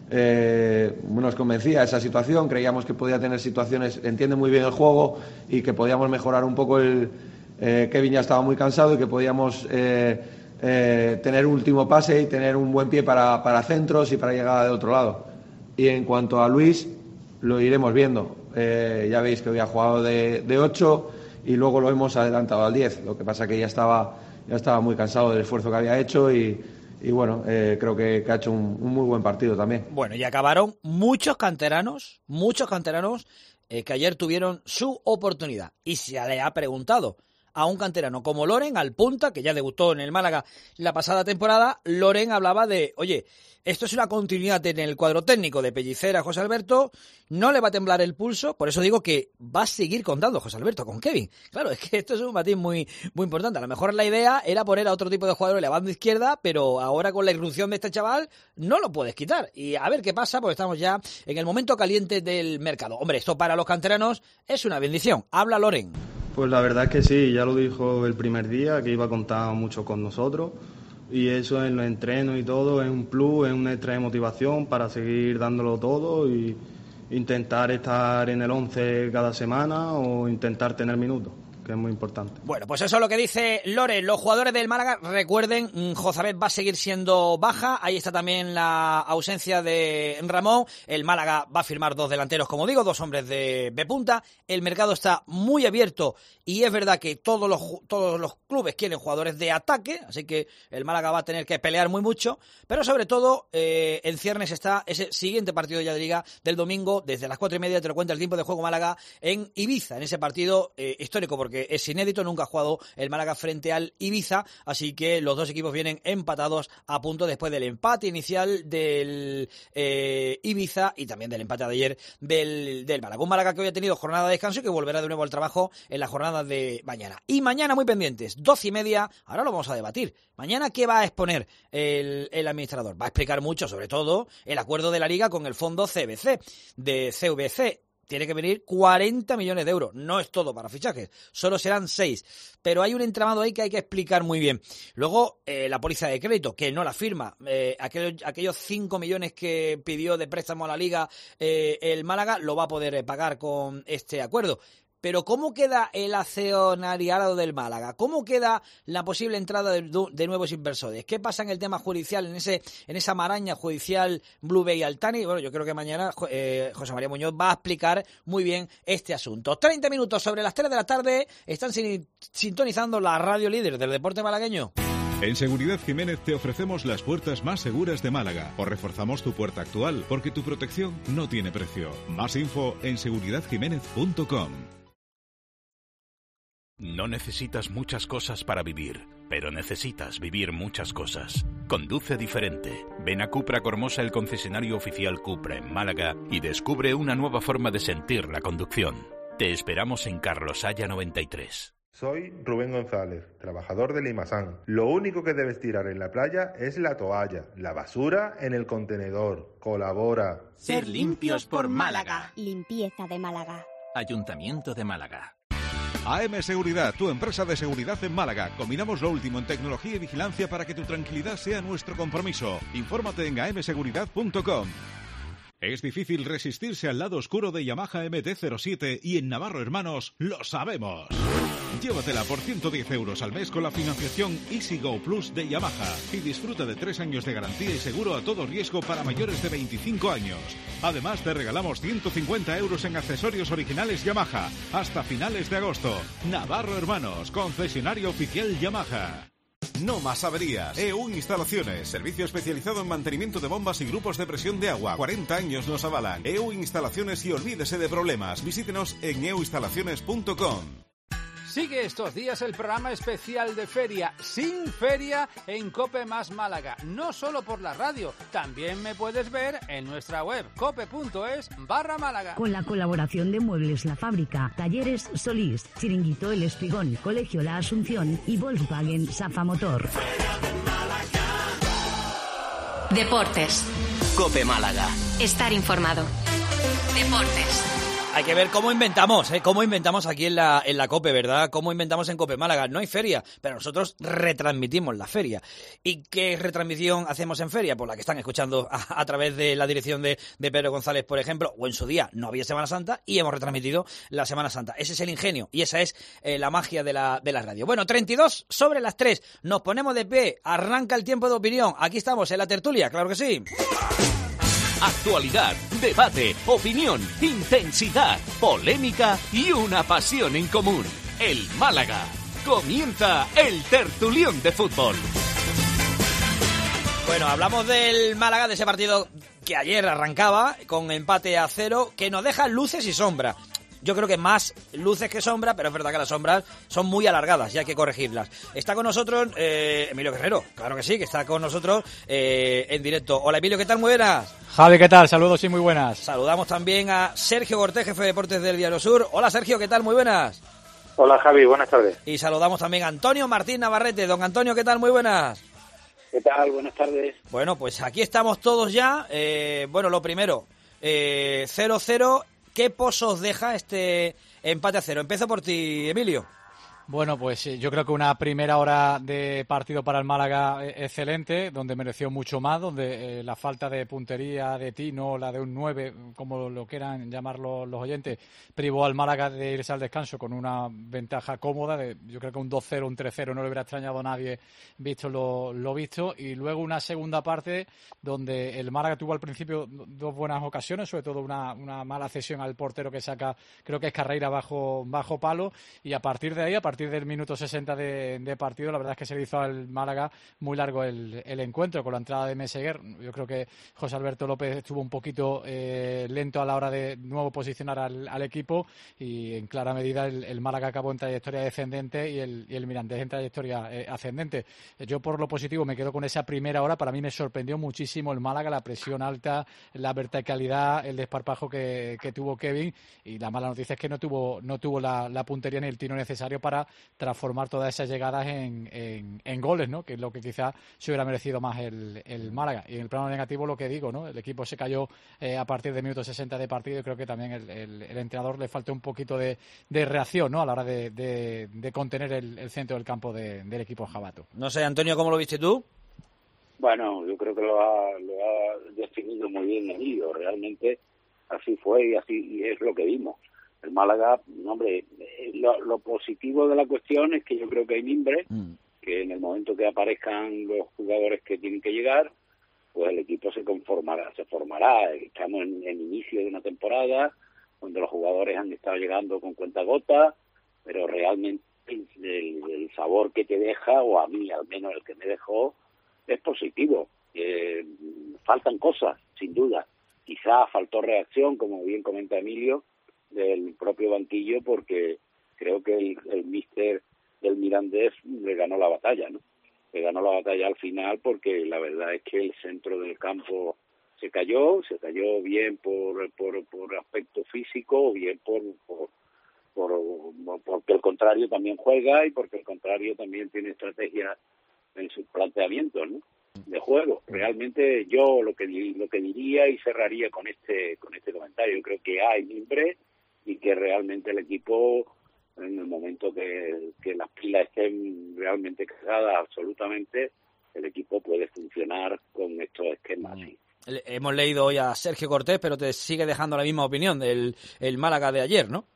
eh, nos convencía esa situación, creíamos que podía tener situaciones, entiende muy bien el juego y que podíamos mejorar un poco el... Eh, Kevin ya estaba muy cansado y que podíamos eh, eh, tener un último pase y tener un buen pie para, para centros y para llegar de otro lado. Y en cuanto a Luis, lo iremos viendo. Eh, ya veis que hoy ha jugado de, de ocho y luego lo hemos adelantado al diez. Lo que pasa que ya estaba, ya estaba muy cansado del esfuerzo que había hecho y, y bueno, eh, creo que, que ha hecho un, un muy buen partido también. Bueno, y acabaron muchos canteranos, muchos canteranos eh, que ayer tuvieron su oportunidad. Y se le ha preguntado a un canterano como Loren, al punta, que ya debutó en el Málaga la pasada temporada. Loren hablaba de, oye, esto es una continuidad en el cuadro técnico de Pellicer a José Alberto, no le va a temblar el pulso, por eso digo que va a seguir contando José Alberto con Kevin. Claro, es que esto es un matiz muy, muy importante. A lo mejor la idea era poner a otro tipo de jugador en la banda izquierda, pero ahora con la irrupción de este chaval no lo puedes quitar. Y a ver qué pasa, porque estamos ya en el momento caliente del mercado. Hombre, esto para los canteranos es una bendición. Habla Loren. Pues la verdad es que sí, ya lo dijo el primer día, que iba a contar mucho con nosotros y eso en los entrenos y todo es un plus, es un extra de motivación para seguir dándolo todo y intentar estar en el once cada semana o intentar tener minutos, que es muy importante. Bueno, pues eso es lo que dice Loren. Los jugadores del Málaga, recuerden, Jozabet va a seguir siendo baja, ahí está también la ausencia de Ramón, el Málaga va a firmar dos delanteros, como digo, dos hombres de, de punta, el mercado está muy abierto y es verdad que todos los, todos los clubes quieren jugadores de ataque, así que el Málaga va a tener que pelear muy mucho, pero sobre todo eh, en ciernes está ese siguiente partido ya de Liga del domingo, desde las cuatro y media te lo cuenta el tiempo de juego Málaga en Ibiza, en ese partido eh, histórico, porque es inédito, nunca ha jugado el Málaga frente al Ibiza, así que los dos equipos vienen empatados a punto después del empate inicial del eh, Ibiza y también del empate de ayer del, del Málaga. Un Málaga que hoy ha tenido jornada de descanso y que volverá de nuevo al trabajo en la jornada de mañana. Y mañana muy pendientes, doce y media, ahora lo vamos a debatir. Mañana, ¿qué va a exponer el, el administrador? Va a explicar mucho, sobre todo, el acuerdo de la Liga con el fondo C V C, de C V C. Tiene que venir cuarenta millones de euros. No es todo para fichajes, solo serán seis. Pero hay un entramado ahí que hay que explicar muy bien. Luego, eh, la póliza de crédito, que no la firma. Eh, aquellos, aquellos cinco millones que pidió de préstamo a la Liga eh, el Málaga, lo va a poder pagar con este acuerdo. pero ¿cómo queda el accionariado del Málaga? ¿Cómo queda la posible entrada de, de nuevos inversores? ¿Qué pasa en el tema judicial, en ese en esa maraña judicial Blue Bay Altani? Bueno, yo creo que mañana eh, José María Muñoz va a explicar muy bien este asunto. treinta minutos sobre las tres de la tarde, están sin, sintonizando la radio líder del deporte malagueño. En Seguridad Jiménez te ofrecemos las puertas más seguras de Málaga. O reforzamos tu puerta actual, porque tu protección no tiene precio. Más info en seguridad jiménez punto com. No necesitas muchas cosas para vivir, pero necesitas vivir muchas cosas. Conduce diferente. Ven a Cupra Cormosa, el concesionario oficial Cupra en Málaga, y descubre una nueva forma de sentir la conducción. Te esperamos en Carlos Haya noventa y tres. Soy Rubén González, trabajador de Limasan. Lo único que debes tirar en la playa es la toalla, la basura en el contenedor. Colabora. Ser limpios por Málaga. Limpieza de Málaga. Ayuntamiento de Málaga. A M Seguridad, tu empresa de seguridad en Málaga. Combinamos lo último en tecnología y vigilancia para que tu tranquilidad sea nuestro compromiso. Infórmate en a m seguridad punto com. Es difícil resistirse al lado oscuro de Yamaha M T cero siete y en Navarro Hermanos lo sabemos. Llévatela por ciento diez euros al mes con la financiación Easy Go Plus de Yamaha y disfruta de tres años de garantía y seguro a todo riesgo para mayores de veinticinco años. Además te regalamos ciento cincuenta euros en accesorios originales Yamaha hasta finales de agosto. Navarro Hermanos, concesionario oficial Yamaha. No más averías. E U Instalaciones, servicio especializado en mantenimiento de bombas y grupos de presión de agua. cuarenta años nos avalan. E U Instalaciones y olvídese de problemas. Visítenos en e u instalaciones punto com. Sigue estos días el programa especial de feria, sin feria, en COPE Más Málaga. No solo por la radio, también me puedes ver en nuestra web, cope.es barra Málaga. Con la colaboración de Muebles La Fábrica, Talleres Solís, Chiringuito El Espigón, Colegio La Asunción y Volkswagen Safa Motor. Deportes. COPE Málaga. Estar informado. Deportes. Hay que ver cómo inventamos, ¿eh? Cómo inventamos aquí en la, en la COPE, ¿verdad? Cómo inventamos en COPE Málaga. No hay feria, pero nosotros retransmitimos la feria. ¿Y qué retransmisión hacemos en feria? Pues la que están escuchando a, a través de la dirección de, de Pedro González, por ejemplo, o en su día no había Semana Santa y hemos retransmitido la Semana Santa. Ese es el ingenio y esa es eh, la magia de la, de la radio. Bueno, treinta y dos sobre las tres. Nos ponemos de pie. Arranca el tiempo de opinión. Aquí estamos en la tertulia, claro que sí. Actualidad, debate, opinión, intensidad, polémica y una pasión en común. El Málaga. Comienza el tertulión de fútbol. Bueno, hablamos del Málaga, de ese partido que ayer arrancaba con empate a cero, que nos deja luces y sombras. Yo creo que más luces que sombras, pero es verdad que las sombras son muy alargadas y hay que corregirlas. Está con nosotros eh, Emilio Guerrero, claro que sí, que está con nosotros eh, en directo. Hola Emilio, ¿qué tal? Muy buenas. Javi, ¿qué tal? Saludos y muy buenas. Saludamos también a Sergio Cortés, jefe de deportes del Diario Sur. Hola Sergio, ¿qué tal? Muy buenas. Hola Javi, buenas tardes. Y saludamos también a Antonio Martín Navarrete. Don Antonio, ¿qué tal? Muy buenas. ¿Qué tal? Buenas tardes. Bueno, pues aquí estamos todos ya. Eh, bueno, lo primero, eh, cero cero. ¿Qué pozos deja este empate a cero? Empiezo por ti, Emilio. Bueno, pues yo creo que una primera hora de partido para el Málaga excelente, donde mereció mucho más, donde eh, la falta de puntería de Tino, la de un nueve, como lo quieran llamar los, los oyentes, privó al Málaga de irse al descanso con una ventaja cómoda. De, yo creo que un dos cero, un tres cero no le hubiera extrañado a nadie visto lo, lo visto. Y luego una segunda parte donde el Málaga tuvo al principio dos buenas ocasiones, sobre todo una, una mala cesión al portero que saca, creo que es Carreira bajo, bajo palo, y a partir de ahí, a partir A partir del minuto sesenta de, de partido, la verdad es que se le hizo al Málaga muy largo el, el encuentro con la entrada de Meseguer. Yo creo que José Alberto López estuvo un poquito eh, lento a la hora de nuevo posicionar al, al equipo, y en clara medida el, el Málaga acabó en trayectoria descendente y el, y el Mirandés en trayectoria eh, ascendente. Yo por lo positivo me quedo con esa primera hora. Para mí me sorprendió muchísimo el Málaga, la presión alta, la verticalidad, el desparpajo que, que tuvo Kevin, y la mala noticia es que no tuvo, no tuvo la, la puntería ni el tiro necesario para transformar todas esas llegadas en, en, en goles, ¿no? Que es lo que quizás se hubiera merecido más el, el Málaga. Y en el plano negativo lo que digo, ¿no? El equipo se cayó eh, a partir del minuto sesenta de partido, y creo que también el, el, el entrenador le faltó un poquito de, de reacción, ¿no? A la hora de, de, de contener el, el centro del campo de, del equipo jabato. No sé, Antonio, ¿cómo lo viste tú? Bueno, yo creo que lo ha, lo ha definido muy bien Emilio. Realmente así fue y así y es lo que vimos. El Málaga, hombre, lo, lo positivo de la cuestión es que yo creo que hay mimbre, mm. que en el momento que aparezcan los jugadores que tienen que llegar, pues el equipo se conformará, se formará. Estamos en el inicio de una temporada donde los jugadores han estado llegando con cuentagotas, pero realmente el, el sabor que te deja, o a mí al menos el que me dejó, es positivo. Eh, faltan cosas, sin duda. Quizá faltó reacción, como bien comenta Emilio, del propio banquillo, porque creo que el, el míster del Mirandés le ganó la batalla, ¿no? Le ganó la batalla al final, porque la verdad es que el centro del campo se cayó, se cayó bien por por, por aspecto físico, o bien por, por, por porque el contrario también juega y porque el contrario también tiene estrategia en sus planteamientos, ¿no?, de juego. Realmente yo lo que lo que diría y cerraría con este con este comentario, creo que hay mimbre y que realmente el equipo, en el momento que, que las pilas estén realmente cargadas absolutamente, el equipo puede funcionar con estos esquemas. Sí. Hemos leído hoy a Sergio Cortés, pero te sigue dejando la misma opinión del el Málaga de ayer, ¿no?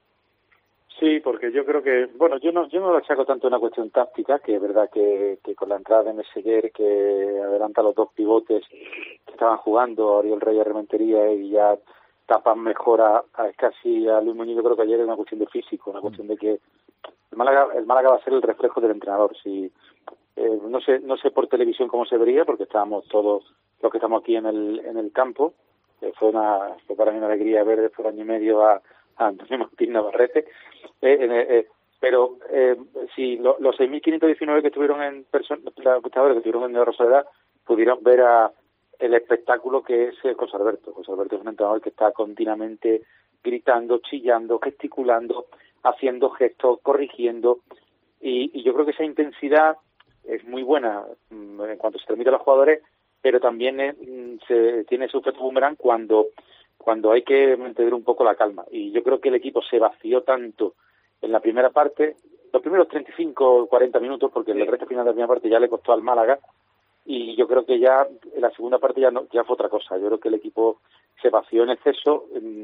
Sí, porque yo creo que, bueno, yo no yo no lo achaco tanto a una cuestión táctica, que es verdad que, que con la entrada de Meseguer, que adelanta los dos pivotes que estaban jugando, Oriol Rey y Rementería, y ya tapan mejor a, a casi a Luis Muñoz. Yo creo que ayer es una cuestión de físico, una cuestión de que el Málaga, el Málaga va a ser el reflejo del entrenador. Si eh, no sé no sé por televisión cómo se vería, porque estábamos todos los que estamos aquí en el en el campo. Eh, fue una fue para mí una alegría ver después de año y medio a, a Antonio Martín Navarrete. Eh, eh, eh, pero eh, si lo, los seis mil quinientos diecinueve que estuvieron en persona, los espectadores que estuvieron en Nueva Rosaleda, pudieron ver a el espectáculo que es José Alberto. José Alberto es un entrenador que está continuamente gritando, chillando, gesticulando, haciendo gestos, corrigiendo, y, y yo creo que esa intensidad es muy buena en cuanto se transmite a los jugadores, pero también es, se tiene su efecto boomerang cuando cuando hay que mantener un poco la calma, y yo creo que el equipo se vació tanto en la primera parte, los primeros treinta y cinco o cuarenta minutos, porque el resto final de la primera parte ya le costó al Málaga, y yo creo que ya en la segunda parte ya no, ya fue otra cosa. Yo creo que el equipo se vació en exceso.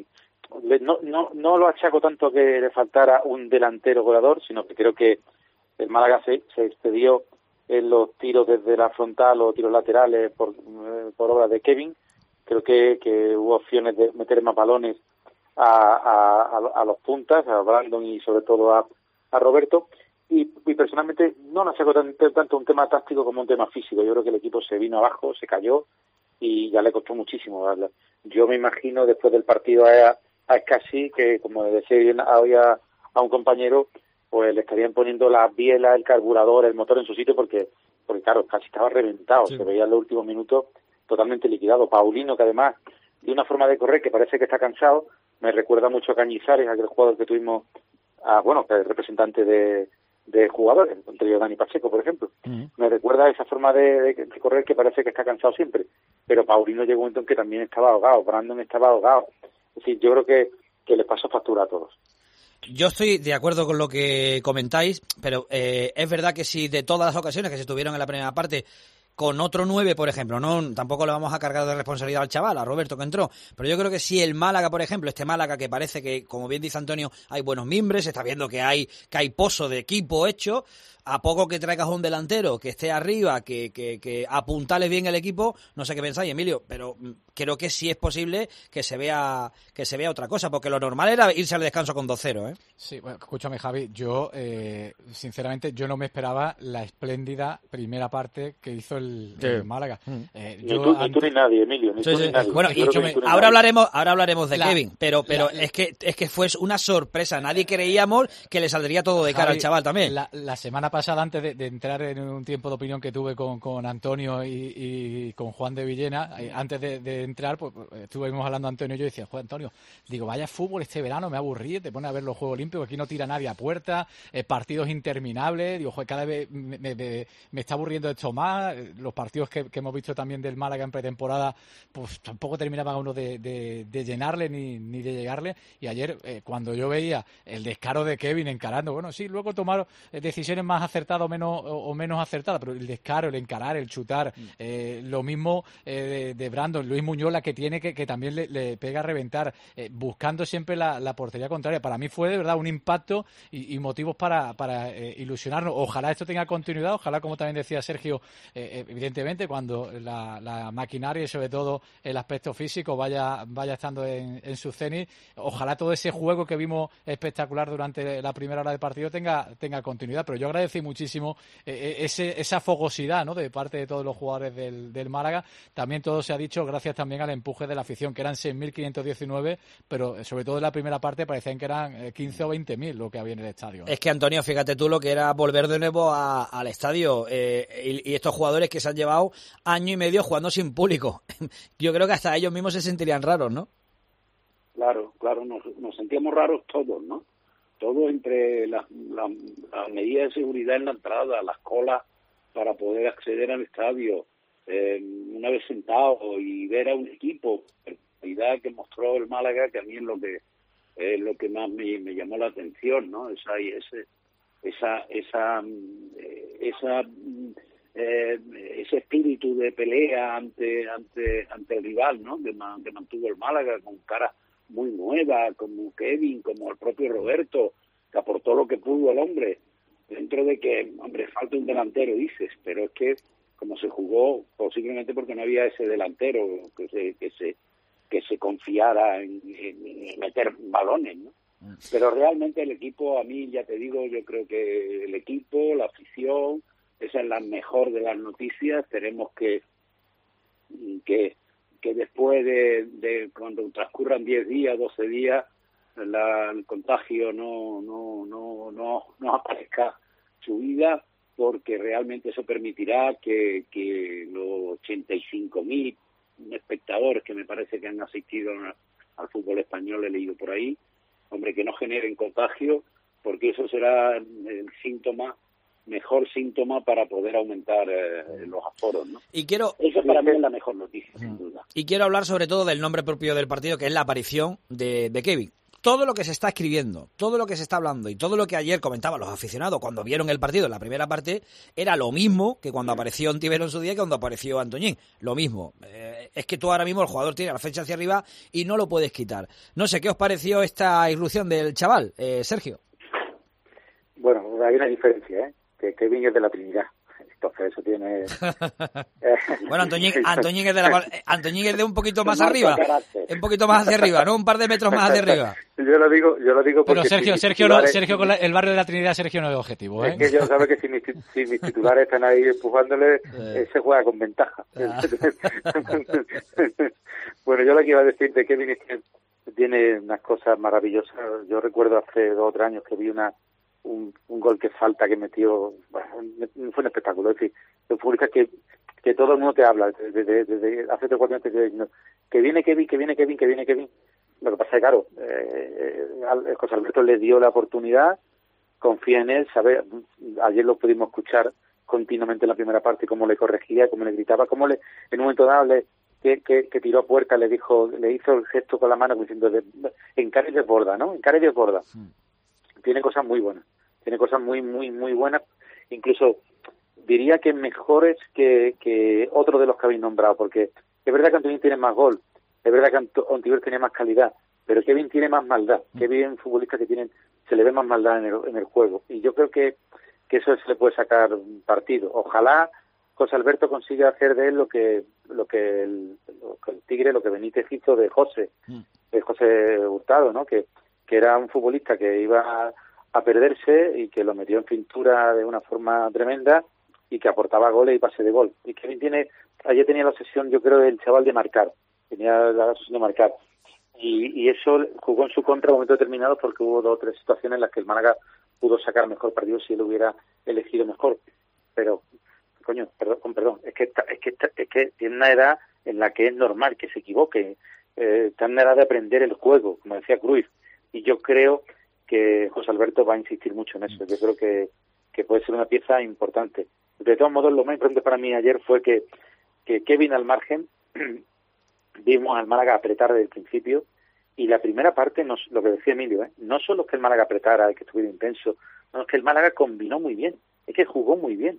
No, no, no lo achaco tanto que le faltara un delantero goleador, sino que creo que el Málaga se, se excedió en los tiros desde la frontal o tiros laterales por, por obra de Kevin. Creo que, que hubo opciones de meter más balones a, a, a, a los puntas, a Brandon y sobre todo a, a Roberto. Y, y personalmente no lo achaco tanto, tanto un tema táctico como un tema físico. Yo creo que el equipo se vino abajo, se cayó y ya le costó muchísimo. Yo me imagino después del partido a, a Escasí, que como decía hoy a, a un compañero, pues le estarían poniendo las bielas, el carburador, el motor en su sitio, porque porque claro, casi estaba reventado. Sí. Se veía en los últimos minutos totalmente liquidado. Paulino, que además de una forma de correr que parece que está cansado, me recuerda mucho a Cañizares, aquel jugador que tuvimos, a, bueno, que es el representante de de jugadores, entre ellos Dani Pacheco, por ejemplo. Uh-huh. Me recuerda a esa forma de, de, de correr que parece que está cansado siempre, pero Paulino llegó un momento en que también estaba ahogado, Brandon estaba ahogado. Es decir, yo creo que, que les pasó factura a todos. Yo estoy de acuerdo con lo que comentáis, pero eh, es verdad que si de todas las ocasiones que se tuvieron en la primera parte, con otro nueve, por ejemplo, no tampoco le vamos a cargar de responsabilidad al chaval, a Roberto que entró, pero yo creo que si el Málaga, por ejemplo, este Málaga que parece que, como bien dice Antonio, hay buenos mimbres, se está viendo que hay que hay pozo de equipo hecho, a poco que traigas un delantero que esté arriba, que, que, que apuntales bien el equipo, no sé qué pensáis, Emilio, pero creo que sí es posible que se vea que se vea otra cosa, porque lo normal era irse al descanso con dos cero, ¿eh? Sí, bueno, escúchame, Javi, yo eh, sinceramente yo no me esperaba la espléndida primera parte que hizo el, sí. el Málaga. Mm. Eh, ni, yo tú, antes... ni tú ni nadie, Emilio, ni sí, tú sí. ni nadie. Bueno, y yo me, ahora nadie. hablaremos ahora hablaremos de la, Kevin, pero pero la, es que es que fue una sorpresa, nadie creíamos que le saldría todo de cara Javi, al chaval también. La, la semana pasada, antes de, de entrar en un tiempo de opinión que tuve con, con Antonio y, y con Juan de Villena, antes de, de entrar, pues estuvimos hablando Antonio y yo, y decía, Juan Antonio, digo, vaya fútbol este verano, me aburrí, te pones a ver los Juegos Olímpicos, aquí no tira nadie a puerta, eh, partidos interminables, digo, joder, cada vez me, me, me, me está aburriendo esto más, los partidos que, que hemos visto también del Málaga en pretemporada, pues tampoco terminaban uno de, de, de llenarle ni, ni de llegarle, y ayer, eh, cuando yo veía el descaro de Kevin encarando, bueno, sí, luego tomaron decisiones más acertadas o menos, o, o menos acertadas, pero el descaro, el encarar, el chutar, eh, lo mismo eh, de, de Brandon, Luis Muñoz Muñoz la que tiene que, que también le, le pega a reventar, eh, buscando siempre la, la portería contraria. Para mí fue de verdad un impacto y, y motivos para, para eh, ilusionarnos. Ojalá esto tenga continuidad, ojalá, como también decía Sergio, eh, evidentemente cuando la, la maquinaria y sobre todo el aspecto físico vaya, vaya estando en, en su cenit, ojalá todo ese juego que vimos espectacular durante la primera hora de partido tenga, tenga continuidad. Pero yo agradecí muchísimo eh, ese, esa fogosidad, ¿no?, de parte de todos los jugadores del, del Málaga. También todo se ha dicho gracias también al empuje de la afición, que eran seis mil quinientos diecinueve, pero sobre todo en la primera parte parecían que eran quince o veinte mil lo que había en el estadio. Es que, Antonio, fíjate tú lo que era volver de nuevo a, al estadio eh, y, y estos jugadores que se han llevado año y medio jugando sin público. Yo creo que hasta ellos mismos se sentirían raros, ¿no? Claro, claro, nos, nos sentíamos raros todos, ¿no? Todos entre las la, la medidas de seguridad en la entrada, las colas para poder acceder al estadio, eh, una vez sentado y ver a un equipo, la calidad que mostró el Málaga, que a mí es lo que es lo que más me, me llamó la atención, ¿no? Esa ese esa esa esa eh, ese espíritu de pelea ante ante ante el rival, ¿no?, que, man, que mantuvo el Málaga con cara muy nueva, como Kevin, como el propio Roberto, que aportó lo que pudo al hombre, dentro de que, hombre, falta un delantero, dices, pero es que como se jugó, posiblemente porque no había ese delantero que se que se que se confiara en, en, en meter balones, ¿no? Pero realmente el equipo, a mí, ya te digo, yo creo que el equipo, la afición, esa es la mejor de las noticias. Tenemos que que que después de, de cuando transcurran diez días, doce días, la, el contagio no no no no no aparezca subida, porque realmente eso permitirá que, que los ochenta y cinco mil espectadores que me parece que han asistido a, al fútbol español, he leído por ahí, hombre, que no generen contagio, porque eso será el síntoma, mejor síntoma para poder aumentar eh, los aforos, ¿no? Y quiero... Eso para mí es la mejor noticia, uh-huh. sin duda. Y quiero hablar sobre todo del nombre propio del partido, que es la aparición de, de Kevin. Todo lo que se está escribiendo, todo lo que se está hablando y todo lo que ayer comentaban los aficionados cuando vieron el partido en la primera parte era lo mismo que cuando apareció Ontivero en su día y cuando apareció Antoñín. Lo mismo. Eh, es que tú ahora mismo el jugador tiene la flecha hacia arriba y no lo puedes quitar. No sé, ¿qué os pareció esta irrupción del chaval, eh, Sergio? Bueno, hay una diferencia, ¿eh? Que Kevin es de la Trinidad. Entonces eso tiene... Bueno, Antoñín, Antoñín, es de la, Antoñín es de un poquito más arriba, un poquito más hacia arriba, ¿no? Un par de metros más hacia arriba. Yo lo digo, yo lo digo porque... Pero Sergio, Sergio, no, Sergio con la, el barrio de la Trinidad, Sergio no es objetivo, ¿eh? Es que yo sabe que si mis, si mis titulares están ahí empujándole, eh. se juega con ventaja. Ah. Bueno, yo lo que iba a decir de Kevin es que tiene unas cosas maravillosas. Yo recuerdo hace dos o tres años que vi una Un, un gol que falta que metió, bueno, fue un espectáculo. Es decir, el futbolista que, que todo el mundo te habla desde de, de, de, hace tres o cuatro años te diciendo que viene Kevin, que viene Kevin, que viene Kevin. Lo que pasa es que, claro, eh, eh, José Alberto le dio la oportunidad, confía en él, sabe, ayer lo pudimos escuchar continuamente en la primera parte, cómo le corregía, cómo le gritaba, cómo le, en un momento dado le, que, que, que tiró a puerta, le dijo, le hizo el gesto con la mano diciendo, de, encare y desborda, ¿no? Encare y desborda. Sí. Tiene cosas muy buenas. Tiene cosas muy, muy, muy buenas. Incluso diría que mejores que, que otro de los que habéis nombrado, porque es verdad que Antoñín tiene más gol, es verdad que Ontiveros tiene más calidad, pero Kevin tiene más maldad. Mm. Kevin, futbolistas que tienen, se le ve más maldad en el, en el juego. Y yo creo que, que eso se le puede sacar un partido. Ojalá José Alberto consiga hacer de él lo que lo que el, lo que el Tigre, lo que Benítez hizo de José, mm. de José Hurtado, ¿no? Que, que era un futbolista que iba a, a perderse y que lo metió en cintura de una forma tremenda y que aportaba goles y pase de gol. Y Kevin tiene, ayer tenía la obsesión, yo creo, del chaval de marcar, tenía la obsesión de marcar. Y, y eso jugó en su contra en un momento determinado porque hubo dos o tres situaciones en las que el Málaga pudo sacar mejor partido si él hubiera elegido mejor. Pero, coño, perdón, con perdón, es que, está, es, que está, es que tiene una edad en la que es normal que se equivoque, eh, está en una edad de aprender el juego, como decía Cruyff. Y yo creo que José Alberto va a insistir mucho en eso. Yo creo que, que puede ser una pieza importante. De todos modos, lo más importante para mí ayer fue que, que Kevin al margen, vimos al Málaga apretar desde el principio, y la primera parte, no, lo que decía Emilio, ¿eh? no solo es que el Málaga apretara, que estuviera intenso, no, es que el Málaga combinó muy bien, es que jugó muy bien.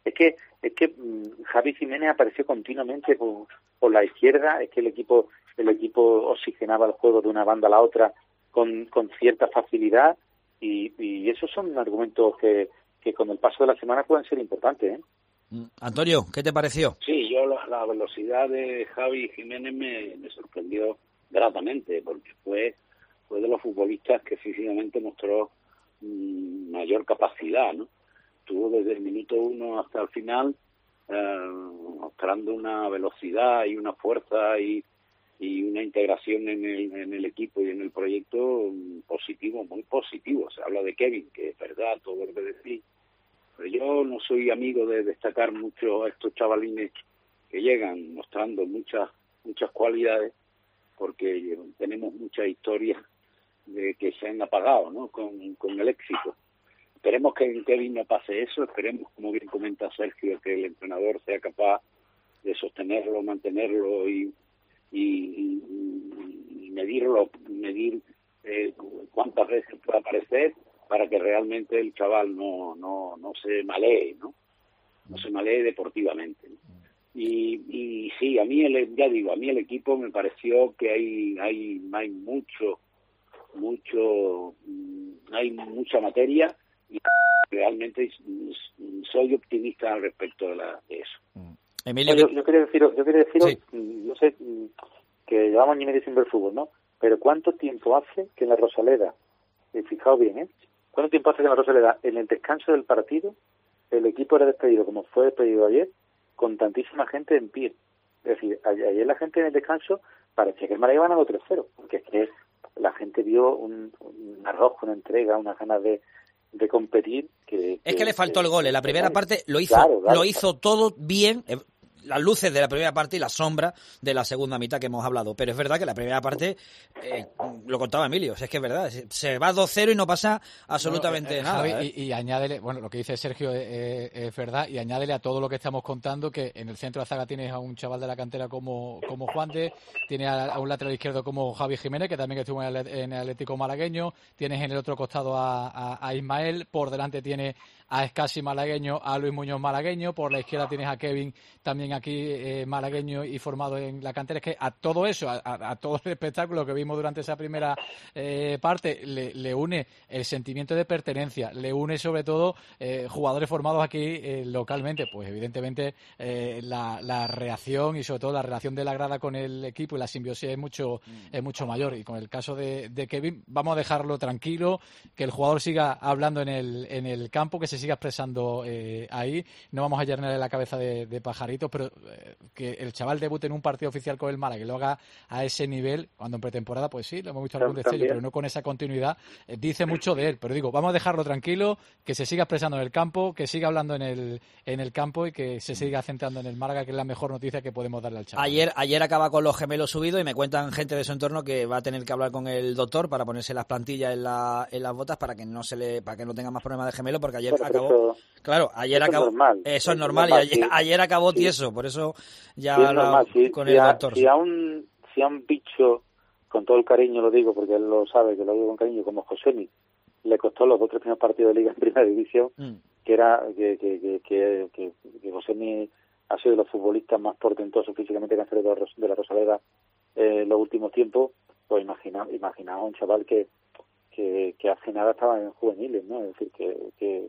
Es que es que mmm, Javi Jiménez apareció continuamente por, por la izquierda, es que el equipo el equipo oxigenaba el juego de una banda a la otra con, con cierta facilidad y, y esos son argumentos que, que con el paso de la semana pueden ser importantes, ¿eh? Antonio, ¿qué te pareció? Sí, yo la, la velocidad de Javi Jiménez me, me sorprendió gratamente, porque fue, fue de los futbolistas que físicamente mostró mmm, mayor capacidad, ¿no? Estuvo desde el minuto uno hasta el final eh, mostrando una velocidad y una fuerza y, y una integración en el, en el equipo y en el proyecto um, positivo, muy positivo. Se habla de Kevin, que es verdad todo lo que decís. Pero yo no soy amigo de destacar mucho a estos chavalines que llegan mostrando muchas muchas cualidades, porque tenemos muchas historias de que se han apagado, ¿no? con, con el éxito. Esperemos que en Kevin no pase eso, esperemos, como bien comenta Sergio, que el entrenador sea capaz de sostenerlo, mantenerlo y, y, y, y medirlo, medir eh, cuántas veces puede aparecer, para que realmente el chaval no no no se malee, ¿no? No se malee deportivamente, ¿no? Y, y sí, a mí, el, ya digo, a mí el equipo me pareció que hay hay hay mucho, mucho, hay mucha materia y realmente soy optimista al respecto de, la, de eso. Emilio, yo, yo quería deciros, yo quería deciros, sí. no sé, que llevamos ni medio sin ver fútbol, ¿no? Pero ¿cuánto tiempo hace que en la Rosaleda, eh, fijaos bien, ¿eh? ¿Cuánto tiempo hace que en la Rosaleda, en el descanso del partido, el equipo era despedido, como fue despedido ayer, con tantísima gente en pie? Es decir, ayer la gente en el descanso parecía que el Málaga iba ganando tres cero, porque es que la gente vio un, un arrojo, una entrega, unas ganas de, de competir. Que, es que, que le faltó que, el gol. En la primera que, parte lo hizo, claro, claro, lo hizo todo bien. Las luces de la primera parte y las sombras de la segunda mitad que hemos hablado. Pero es verdad que la primera parte, eh, lo contaba Emilio, o sea, es que es verdad, se va dos cero y no pasa absolutamente bueno, eh, nada. Javi, ¿eh? y, y añádele, bueno, lo que dice Sergio es, es, es verdad, y añádele a todo lo que estamos contando que en el centro de la zaga tienes a un chaval de la cantera como, como Juan de, tienes a, a un lateral izquierdo como Javi Jiménez, que también estuvo en el, en el Atlético malagueño, tienes en el otro costado a, a, a Ismael, por delante tienes a Escasi malagueño, a Luis Muñoz malagueño, por la izquierda tienes a Kevin también aquí eh, malagueño y formado en la cantera. Es que a todo eso, a, a todo el espectáculo que vimos durante esa primera eh, parte, le, le une el sentimiento de pertenencia, le une sobre todo eh, jugadores formados aquí eh, localmente. Pues evidentemente eh, la, la reacción y sobre todo la relación de la grada con el equipo y la simbiosis es mucho, mm. es mucho mayor. Y con el caso de, de Kevin, vamos a dejarlo tranquilo, que el jugador siga hablando en el, en el campo, que se siga expresando eh, ahí. No vamos a llenarle la cabeza de, de pajaritos, pero eh, que el chaval debute en un partido oficial con el Málaga y lo haga a ese nivel, cuando en pretemporada, pues sí, lo hemos visto algún destello, pero no con esa continuidad, eh, dice mucho de él. Pero digo, vamos a dejarlo tranquilo, que se siga expresando en el campo, que siga hablando en el, en el campo y que se siga centrando en el Málaga, que es la mejor noticia que podemos darle al chaval. Ayer, ayer acaba con los gemelos subidos y me cuentan gente de su entorno que va a tener que hablar con el doctor para ponerse las plantillas en, la, en las botas para que no se le, para que no tenga más problemas de gemelo, porque ayer bueno, acabó. Eso, claro, ayer eso acabó. Es normal, eso es normal, normal y ayer, sí. ayer acabó tieso, por eso ya sí, hablaba sí, con si el a, doctor. Si a, un, si a un bicho, con todo el cariño lo digo, porque él lo sabe, que lo digo con cariño, como Josemi, le costó los dos o tres primeros partidos de Liga en Primera División, mm. que era que, que, que, que, que, que Josemi ha sido de los futbolistas más portentosos físicamente que han salido de la Rosaleda en eh, los últimos tiempos. Pues imagina, imagina a un chaval que, que, que hace nada estaba en juveniles, ¿no? Es decir, que, que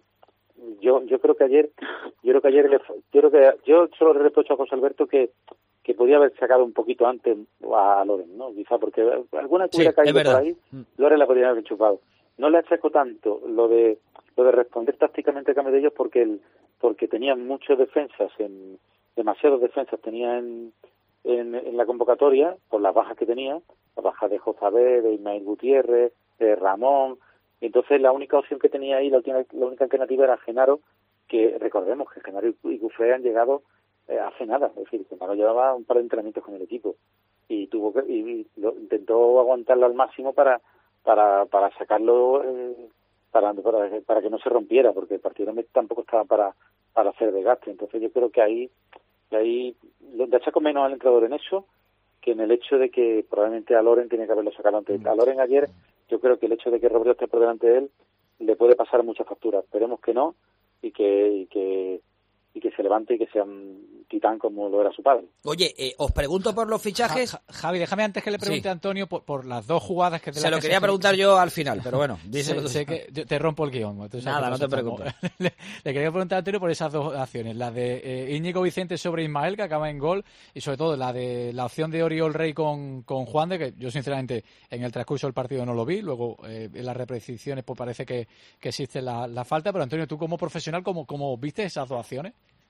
yo yo creo que ayer yo creo que ayer le, yo creo que yo solo le reprocho a José Alberto que que podía haber sacado un poquito antes a Loren, ¿no? Quizá porque alguna que hubiera sí, caído por ahí, Loren la podría haber chupado. No le achaco tanto lo de lo de responder tácticamente a cambio de ellos porque el, porque tenían muchas defensas, en demasiadas defensas tenía en, en, en la convocatoria por las bajas que tenía, la baja de Josabé, de Ismael Gutiérrez, de Ramón. Entonces la única opción que tenía ahí, la, última, la única alternativa era Genaro, que recordemos que Genaro y Gufré han llegado eh, hace nada, es decir, Genaro llevaba un par de entrenamientos con el equipo y tuvo que y, y lo, intentó aguantarlo al máximo para para para sacarlo eh, para, para para que no se rompiera, porque el partido tampoco estaba para para hacer desgaste. Entonces yo creo que ahí que ahí le achaco menos al entrenador en eso que en el hecho de que probablemente a Loren tenía que haberlo sacado antes. A Loren ayer yo creo que el hecho de que Roberto esté por delante de él le puede pasar muchas facturas. Esperemos que no y que y que y que se levante y que sea un titán como lo era su padre. Oye, eh, os pregunto por los fichajes. Ja, Javi, déjame antes que le pregunte Sí. a Antonio por, por las dos jugadas que... De Se lo que quería se... preguntar yo al final, pero bueno. Sé, díselo. sé que yo te rompo el guión. Nada, no te preocupes. Le, le quería preguntar a Antonio por esas dos acciones, la de eh, Íñigo Vicente sobre Ismael, que acaba en gol, y sobre todo la de la opción de Oriol Rey con, con Juan de, que yo sinceramente en el transcurso del partido no lo vi, luego eh, en las repeticiones pues parece que, que existe la, la falta, pero Antonio, tú como profesional, ¿cómo, cómo viste esas dos acciones?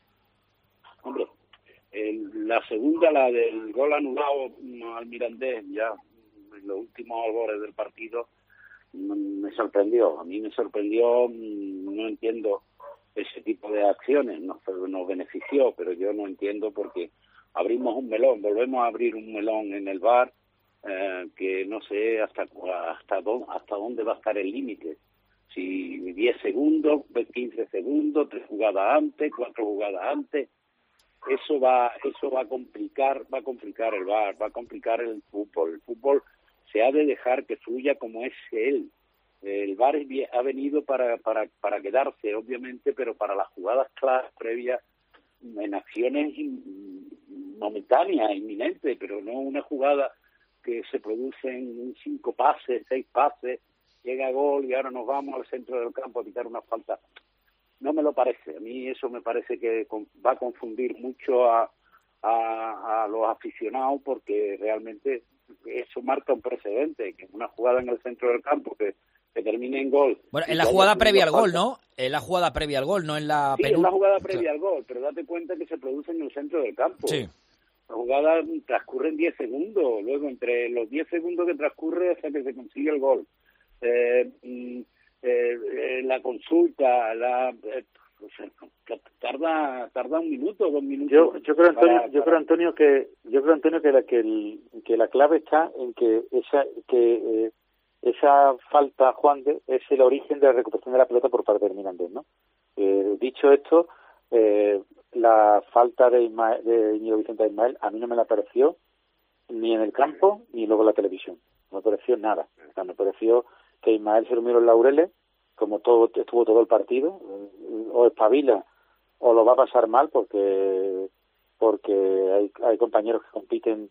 Hombre, el- la segunda, la del gol anulado al Mirandés, ya en los últimos albores del partido, mm, me sorprendió. A mí me sorprendió, mm, no entiendo ese tipo de acciones, nos, nos benefició, pero yo no entiendo porque abrimos un melón, volvemos a abrir un melón en el V A R, eh, que no sé hasta hasta dónde, hasta dónde va a estar el límite. Si diez segundos, quince segundos, tres jugadas antes, cuatro jugadas antes, eso va eso va a complicar va a complicar el V A R, va a complicar el fútbol. El fútbol se ha de dejar que fluya como es él. El V A R ha venido para para para quedarse, obviamente, pero para las jugadas claras previas, en acciones momentáneas, inminentes, pero no una jugada que se produce en cinco pases, seis pases, llega a gol y ahora nos vamos al centro del campo a pitar una falta. No me lo parece. A mí eso me parece que va a confundir mucho a, a, a los aficionados, porque realmente eso marca un precedente, que una jugada en el centro del campo que, que termine en gol. Bueno, en la jugada previa al gol, ¿no? En la jugada previa al gol, no en la Sí, penúltima. en la jugada previa al gol, pero date cuenta que se produce en el centro del campo. Sí. La jugada transcurre en diez segundos, luego entre los diez segundos que transcurre hasta que se consigue el gol. Eh, mm, eh, eh, la consulta, la eh, o sea, tarda tarda un minuto, dos minutos. Yo, yo creo, Antonio, para- yo para- creo, Antonio, que yo creo, Antonio, que la que, el, que la clave está en que esa que eh, esa falta, Juan de, es el origen de la recuperación de la pelota por parte del Mirandés, ¿no? Eh, dicho esto, eh, la falta de, Ismael, de Íñigo Vicente a Ismael a mí no me la pareció ni en el campo ni luego en la televisión. No me pareció nada. O sea, me pareció que Ismael se durmió los laureles, como todo estuvo todo el partido, eh, o espabila o lo va a pasar mal porque porque hay, hay compañeros que compiten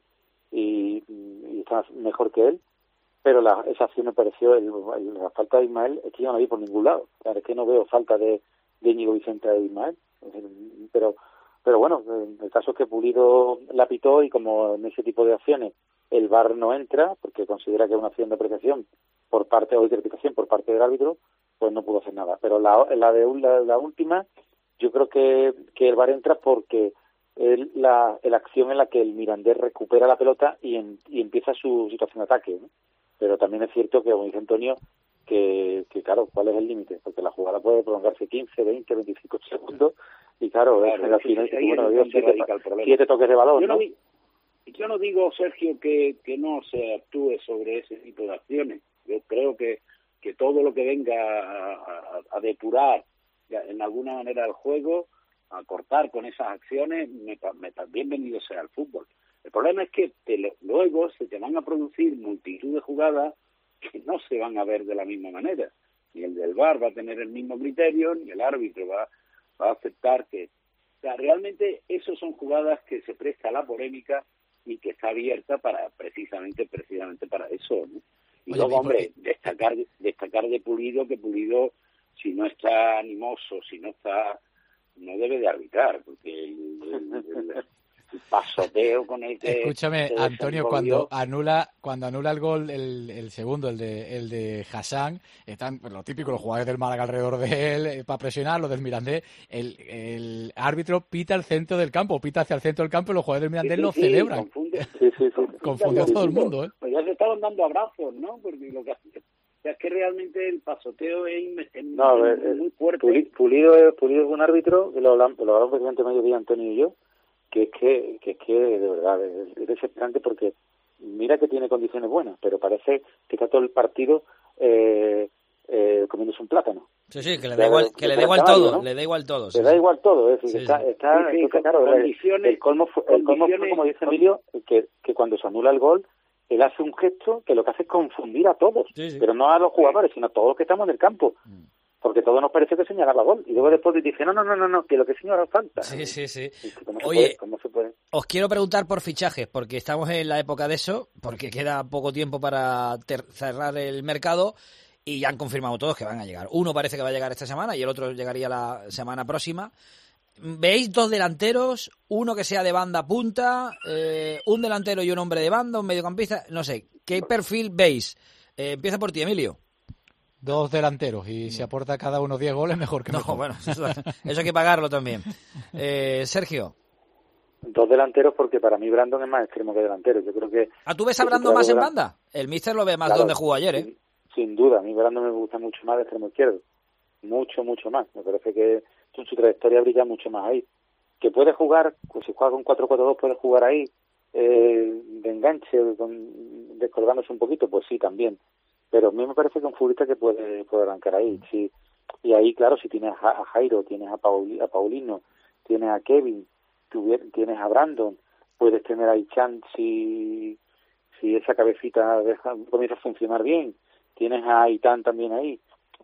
y, y están mejor que él, pero la, esa acción me pareció, el, el, la falta de Ismael es que yo no la vi por ningún lado. Claro, es que no veo falta de, de Íñigo Vicente a Ismael, pero pero bueno, el caso es que Pulido la pitó y como en ese tipo de acciones el V A R no entra porque considera que es una acción de apreciación por parte o de interpretación por parte del árbitro, pues no pudo hacer nada. Pero la, la de la, la última, yo creo que, que el V A R entra porque el, la, la acción en la que el Mirandés recupera la pelota y, en, y empieza su situación de ataque, ¿no? Pero también es cierto que, como dice Antonio, que, que claro, ¿cuál es el límite? Porque la jugada puede prolongarse quince, veinte, veinticinco segundos y claro, Claro, al sí, final, sí, ahí bueno, es dio donde siete, radica el problema. siete toques de balón, Yo no ¿no? di- Yo no digo, Sergio, que, que no se actúe sobre ese tipo de acciones. Yo creo que, que todo lo que venga a, a, a depurar ya, en alguna manera el juego, a cortar con esas acciones, me, me también venido sea el fútbol. El problema es que te lo- luego se te van a producir multitud de jugadas que no se van a ver de la misma manera. Ni el del V A R va a tener el mismo criterio, ni el árbitro va, va a aceptar que... O sea, realmente esos son jugadas que se presta a la polémica y que está abierta para precisamente precisamente para eso, ¿no? Y Oye, luego, ¿y por hombre, destacar destacar de Pulido, que Pulido, si no está animoso, si no está, no debe de arbitrar, porque el, el- el- el pasoteo con el que Escúchame, se Antonio, desenvolvió- cuando anula cuando anula el gol, el, el segundo, el de el de Hassan, están pues, lo típico, los jugadores del Málaga alrededor de él eh, para presionar, los del Mirandés, el, el árbitro pita al centro del campo, pita hacia el centro del campo y los jugadores del Mirandés Sí, sí, lo sí, celebran. confunde- Sí, sí, sí. Confundió a todo el mundo, ¿eh? Pues ya se estaban dando abrazos, ¿no? Porque lo que hace- o sea, es que realmente el pasoteo es, inme- es No, a ver, muy fuerte. Puli- Pulido, es, Pulido es un árbitro, que lo hablamos, lo hablamos precisamente mediodía Antonio y yo, que es que, que es que de verdad es, es desesperante porque mira que tiene condiciones buenas, pero parece que está todo el partido eh, eh, comiéndose un plátano. Sí, sí, que le O da sea, igual, de- que le de da igual tamaño, todo, ¿no? le da igual todo. sí, Le da sí. igual todo, es decir, Sí, está, sí. está Sí, sí, entonces, con claro, el- condiciones- el colmo fue, el colmo fue, condiciones- como dice Emilio, que, que cuando se anula el gol, él hace un gesto que lo que hace es confundir a todos, pero no a los jugadores, sino a todos los que estamos en el campo. porque todo nos parece que señalaba gol. Y luego después dice, no, no, no, no, no, que lo que señala falta. Sí, sí, sí. ¿Cómo Oye, se puede? ¿Cómo se puede? Os quiero preguntar por fichajes, porque estamos en la época de eso, porque queda poco tiempo para ter- cerrar el mercado y ya han confirmado todos que van a llegar. Uno parece que va a llegar esta semana y el otro llegaría la semana próxima. ¿Veis dos delanteros, uno que sea de banda punta, eh, un delantero y un hombre de banda, un mediocampista? No sé, ¿qué perfil veis? Eh, empieza por ti, Emilio. Dos delanteros y si aporta cada uno diez goles, mejor que No, mejor. bueno, eso, eso hay que pagarlo también. Eh, Sergio. Dos delanteros porque para mí Brandon es más extremo que delantero. Yo creo que... ¿Ah, tú ves a Brandon más en banda? El míster lo ve más Claro, donde jugó ayer, ¿eh? Sin, sin duda, a mí Brandon me gusta mucho más de extremo izquierdo. Mucho, mucho más. Me parece que en su trayectoria brilla mucho más ahí. Que puede jugar, pues si juega con cuatro cuatro dos puede jugar ahí eh, de enganche, con, descolgándose un poquito, pues sí, también. Pero a mí me parece que un futbolista que puede, puede arrancar ahí. Sí. Y ahí, claro, si tienes a, a Jairo, tienes a, Pauli, a Paulino, tienes a Kevin, tuvier, tienes a Brandon, puedes tener a Ichan si, si esa cabecita deja, comienza a funcionar bien. Tienes a Aitán también ahí.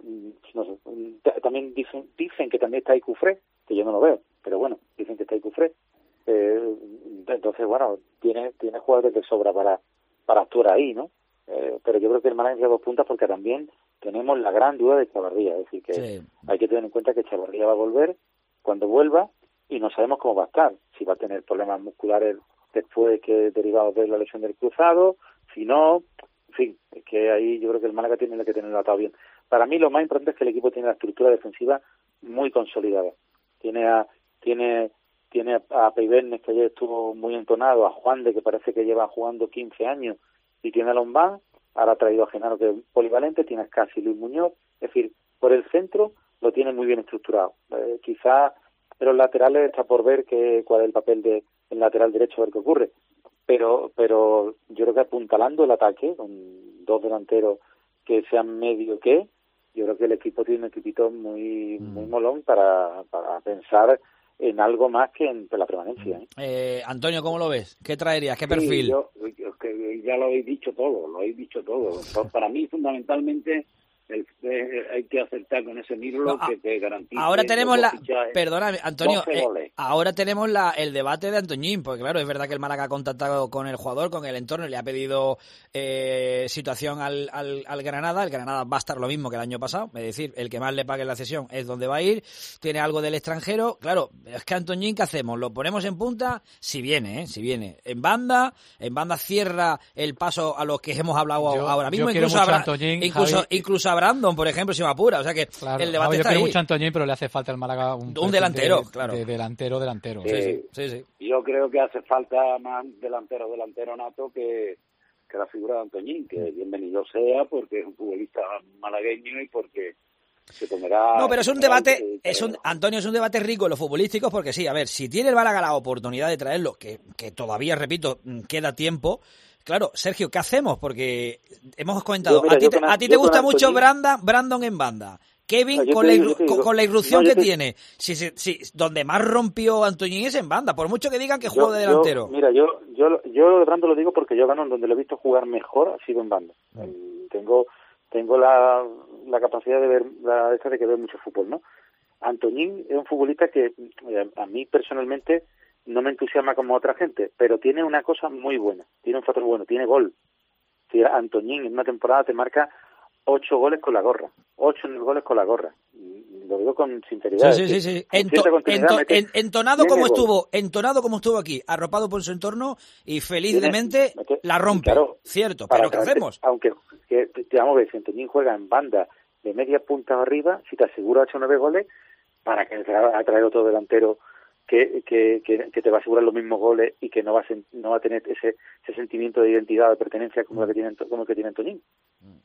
No sé, también dicen, dicen que también está Icufré, que yo no lo veo, pero bueno, dicen que está Icufré. Eh, entonces, bueno, tiene, tiene jugadores de sobra para, para actuar ahí, ¿no? Eh, pero yo creo que el Málaga tiene dos puntas porque también tenemos la gran duda de Chavarría, es decir, que sí. Hay que tener en cuenta que Chavarría va a volver cuando vuelva y no sabemos cómo va a estar, si va a tener problemas musculares después que derivados de la lesión del cruzado, si no, en fin, es que ahí yo creo que el Málaga tiene que tenerlo atado bien. Para mí lo más importante es que el equipo tiene la estructura defensiva muy consolidada, tiene a, tiene tiene a Peibernes, que ayer estuvo muy entonado, a Juan de que parece que lleva jugando quince años, y tiene a Lombán, ahora ha traído a Genaro, que es polivalente, tiene a Scassi y Luis Muñoz, es decir, por el centro lo tiene muy bien estructurado. Eh, quizás en los laterales está por ver que, cuál es el papel del de, lateral derecho, a ver qué ocurre, pero pero yo creo que apuntalando el ataque, con dos delanteros que sean medio que, yo creo que el equipo tiene un equipito muy, mm. muy molón para, para pensar en algo más que en la permanencia. ¿eh? Eh, Antonio, ¿cómo lo ves? ¿Qué traerías? ¿Qué Sí, perfil? Yo, yo, que ya lo habéis dicho todo, lo habéis dicho todo. Para mí, fundamentalmente, el, eh, hay que acertar con ese Mirlo No, que te garantiza. Ahora tenemos la... Perdóname, Antonio, eh, ahora tenemos la, el debate de Antoñín, porque claro, es verdad que el Málaga ha contactado con el jugador, con el entorno, y le ha pedido eh, situación al, al, al Granada. El Granada va a estar lo mismo que el año pasado, es decir, el que más le pague la cesión es donde va a ir, tiene algo del extranjero. Claro, es que Antoñín, ¿qué hacemos? ¿Lo ponemos en punta? Si viene, ¿eh? Si viene. En banda, en banda cierra el paso a los que hemos hablado yo, ahora mismo, yo incluso a, Bra- Antoñín, incluso, Javi... incluso a Brandon, por ejemplo, si me apura. O sea que claro, el debate no, yo está quiero ahí. mucho a Antoñín, pero le hace falta al Málaga un, un delantero, de, claro. De delantero, delantero. Sí, sí, sí, sí. Yo creo que hace falta más delantero, delantero nato que, que la figura de Antoñín, que bienvenido sea porque es un futbolista malagueño y porque se comerá... No, pero es un debate, es un Antonio, es un debate rico en los futbolísticos, porque sí, a ver, si tiene el Málaga la oportunidad de traerlo, que, que todavía, repito, queda tiempo. Claro, Sergio, ¿qué hacemos? Porque hemos comentado, Yo, mira, a ti, te, con, a ti te gusta mucho Antoñín, Brandon, Brandon en banda. Kevin, no, con, la irru- digo, con, con la irrupción no, que te, tiene, si, si, si, donde más rompió Antoñín es en banda, por mucho que digan que yo, juega de delantero. Yo, mira, yo yo yo Brandon lo digo porque yo gano donde lo he visto jugar mejor ha sido en banda. Mm. Tengo tengo la, la capacidad de ver, la esta de que veo mucho fútbol, ¿no? Antoñín es un futbolista que a mí personalmente no me entusiasma como otra gente, pero tiene una cosa muy buena, tiene un factor bueno, tiene gol. Si Antoñín en una temporada te marca ocho goles con la gorra, ocho goles con la gorra. Lo digo con sinceridad. Sí, sí, sí, sí. Ento, ento, en, entonado como gol. estuvo, entonado como estuvo aquí, arropado por su entorno y felizmente mete, la rompe. Claro, cierto, pero ¿qué hacemos? Aunque, que, te vamos a ver, si Antoñín juega en banda de media punta arriba, si te asegura ocho o nueve goles, para que ha traído otro delantero que, que, que, que te va a asegurar los mismos goles y que no va a, sen, no va a tener ese, ese sentimiento de identidad, de pertenencia como el que tiene, como el que tiene Antoñín. Mm.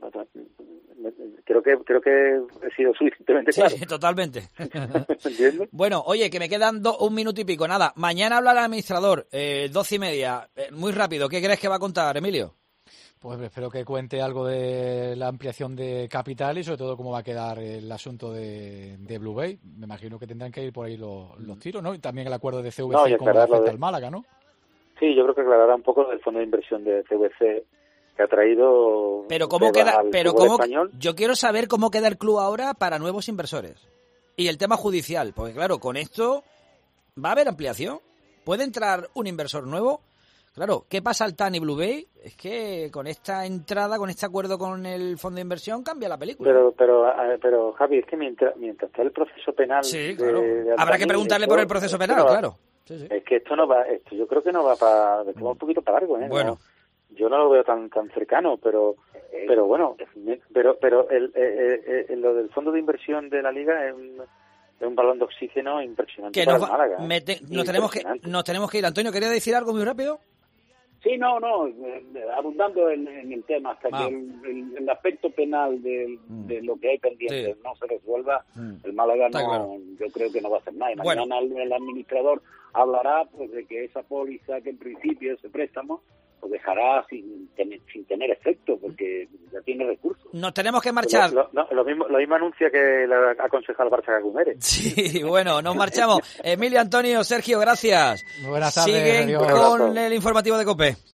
Creo que creo que he sido suficientemente claro. Sí, totalmente. Bueno, oye, que me quedan do, un minuto y pico. Nada, mañana habla el administrador, eh, doce y media. Eh, muy rápido, ¿qué crees que va a contar, Emilio? Pues espero que cuente algo de la ampliación de capital y sobre todo cómo va a quedar el asunto de, de Blue Bay. Me imagino que tendrán que ir por ahí los, los tiros, ¿no? Y también el acuerdo de C V C no, cómo afecta de... al Málaga, ¿no? Sí, yo creo que aclarará un poco del fondo de inversión de C V C que ha traído. Pero cómo Tebas queda, al pero fútbol cómo, español. yo quiero saber cómo queda el club ahora para nuevos inversores. Y el tema judicial, porque claro, con esto va a haber ampliación. ¿Puede entrar un inversor nuevo? Claro, ¿qué pasa al Tani Blue Bay? Es que con esta entrada, con este acuerdo con el fondo de inversión, cambia la película. Pero, pero, a- pero Javi, es que mientras, mientras está el proceso penal. Sí, de- claro. de Habrá Altani, que preguntarle esto- por el proceso esto penal, no va- claro. Sí, sí. Es que esto no va, esto yo creo que no va para, esto va un poquito para largo, ¿eh? Bueno. No, yo no lo veo tan tan cercano, pero, pero bueno, me- pero, pero el, eh, eh, eh, lo del fondo de inversión de la liga es un, es un balón de oxígeno impresionante Que para nos, el va- Málaga. ¿eh? mete- nos, tenemos que, Impresionante. nos tenemos que ir. Antonio, ¿quería decir algo muy rápido? Sí, no, no, eh, abundando en, en el tema, hasta Ah. que el, el- el aspecto penal de, de lo que hay pendiente Sí. no se resuelva, Mm. el Málaga Está no, claro. yo creo que no va a hacer nada. Y Bueno. mañana el, el administrador hablará pues de que esa póliza, que en principio ese préstamo, lo dejará sin, tener- sin tener efecto, porque ya tiene recursos. Nos tenemos que marchar. Lo, lo- lo mismo, lo mismo anuncia que le aconseja al Barça que acumere. Sí, bueno, nos marchamos. Emilio, Antonio, Sergio, gracias. Buenas tardes, Siguen adiós. con el informativo de COPE.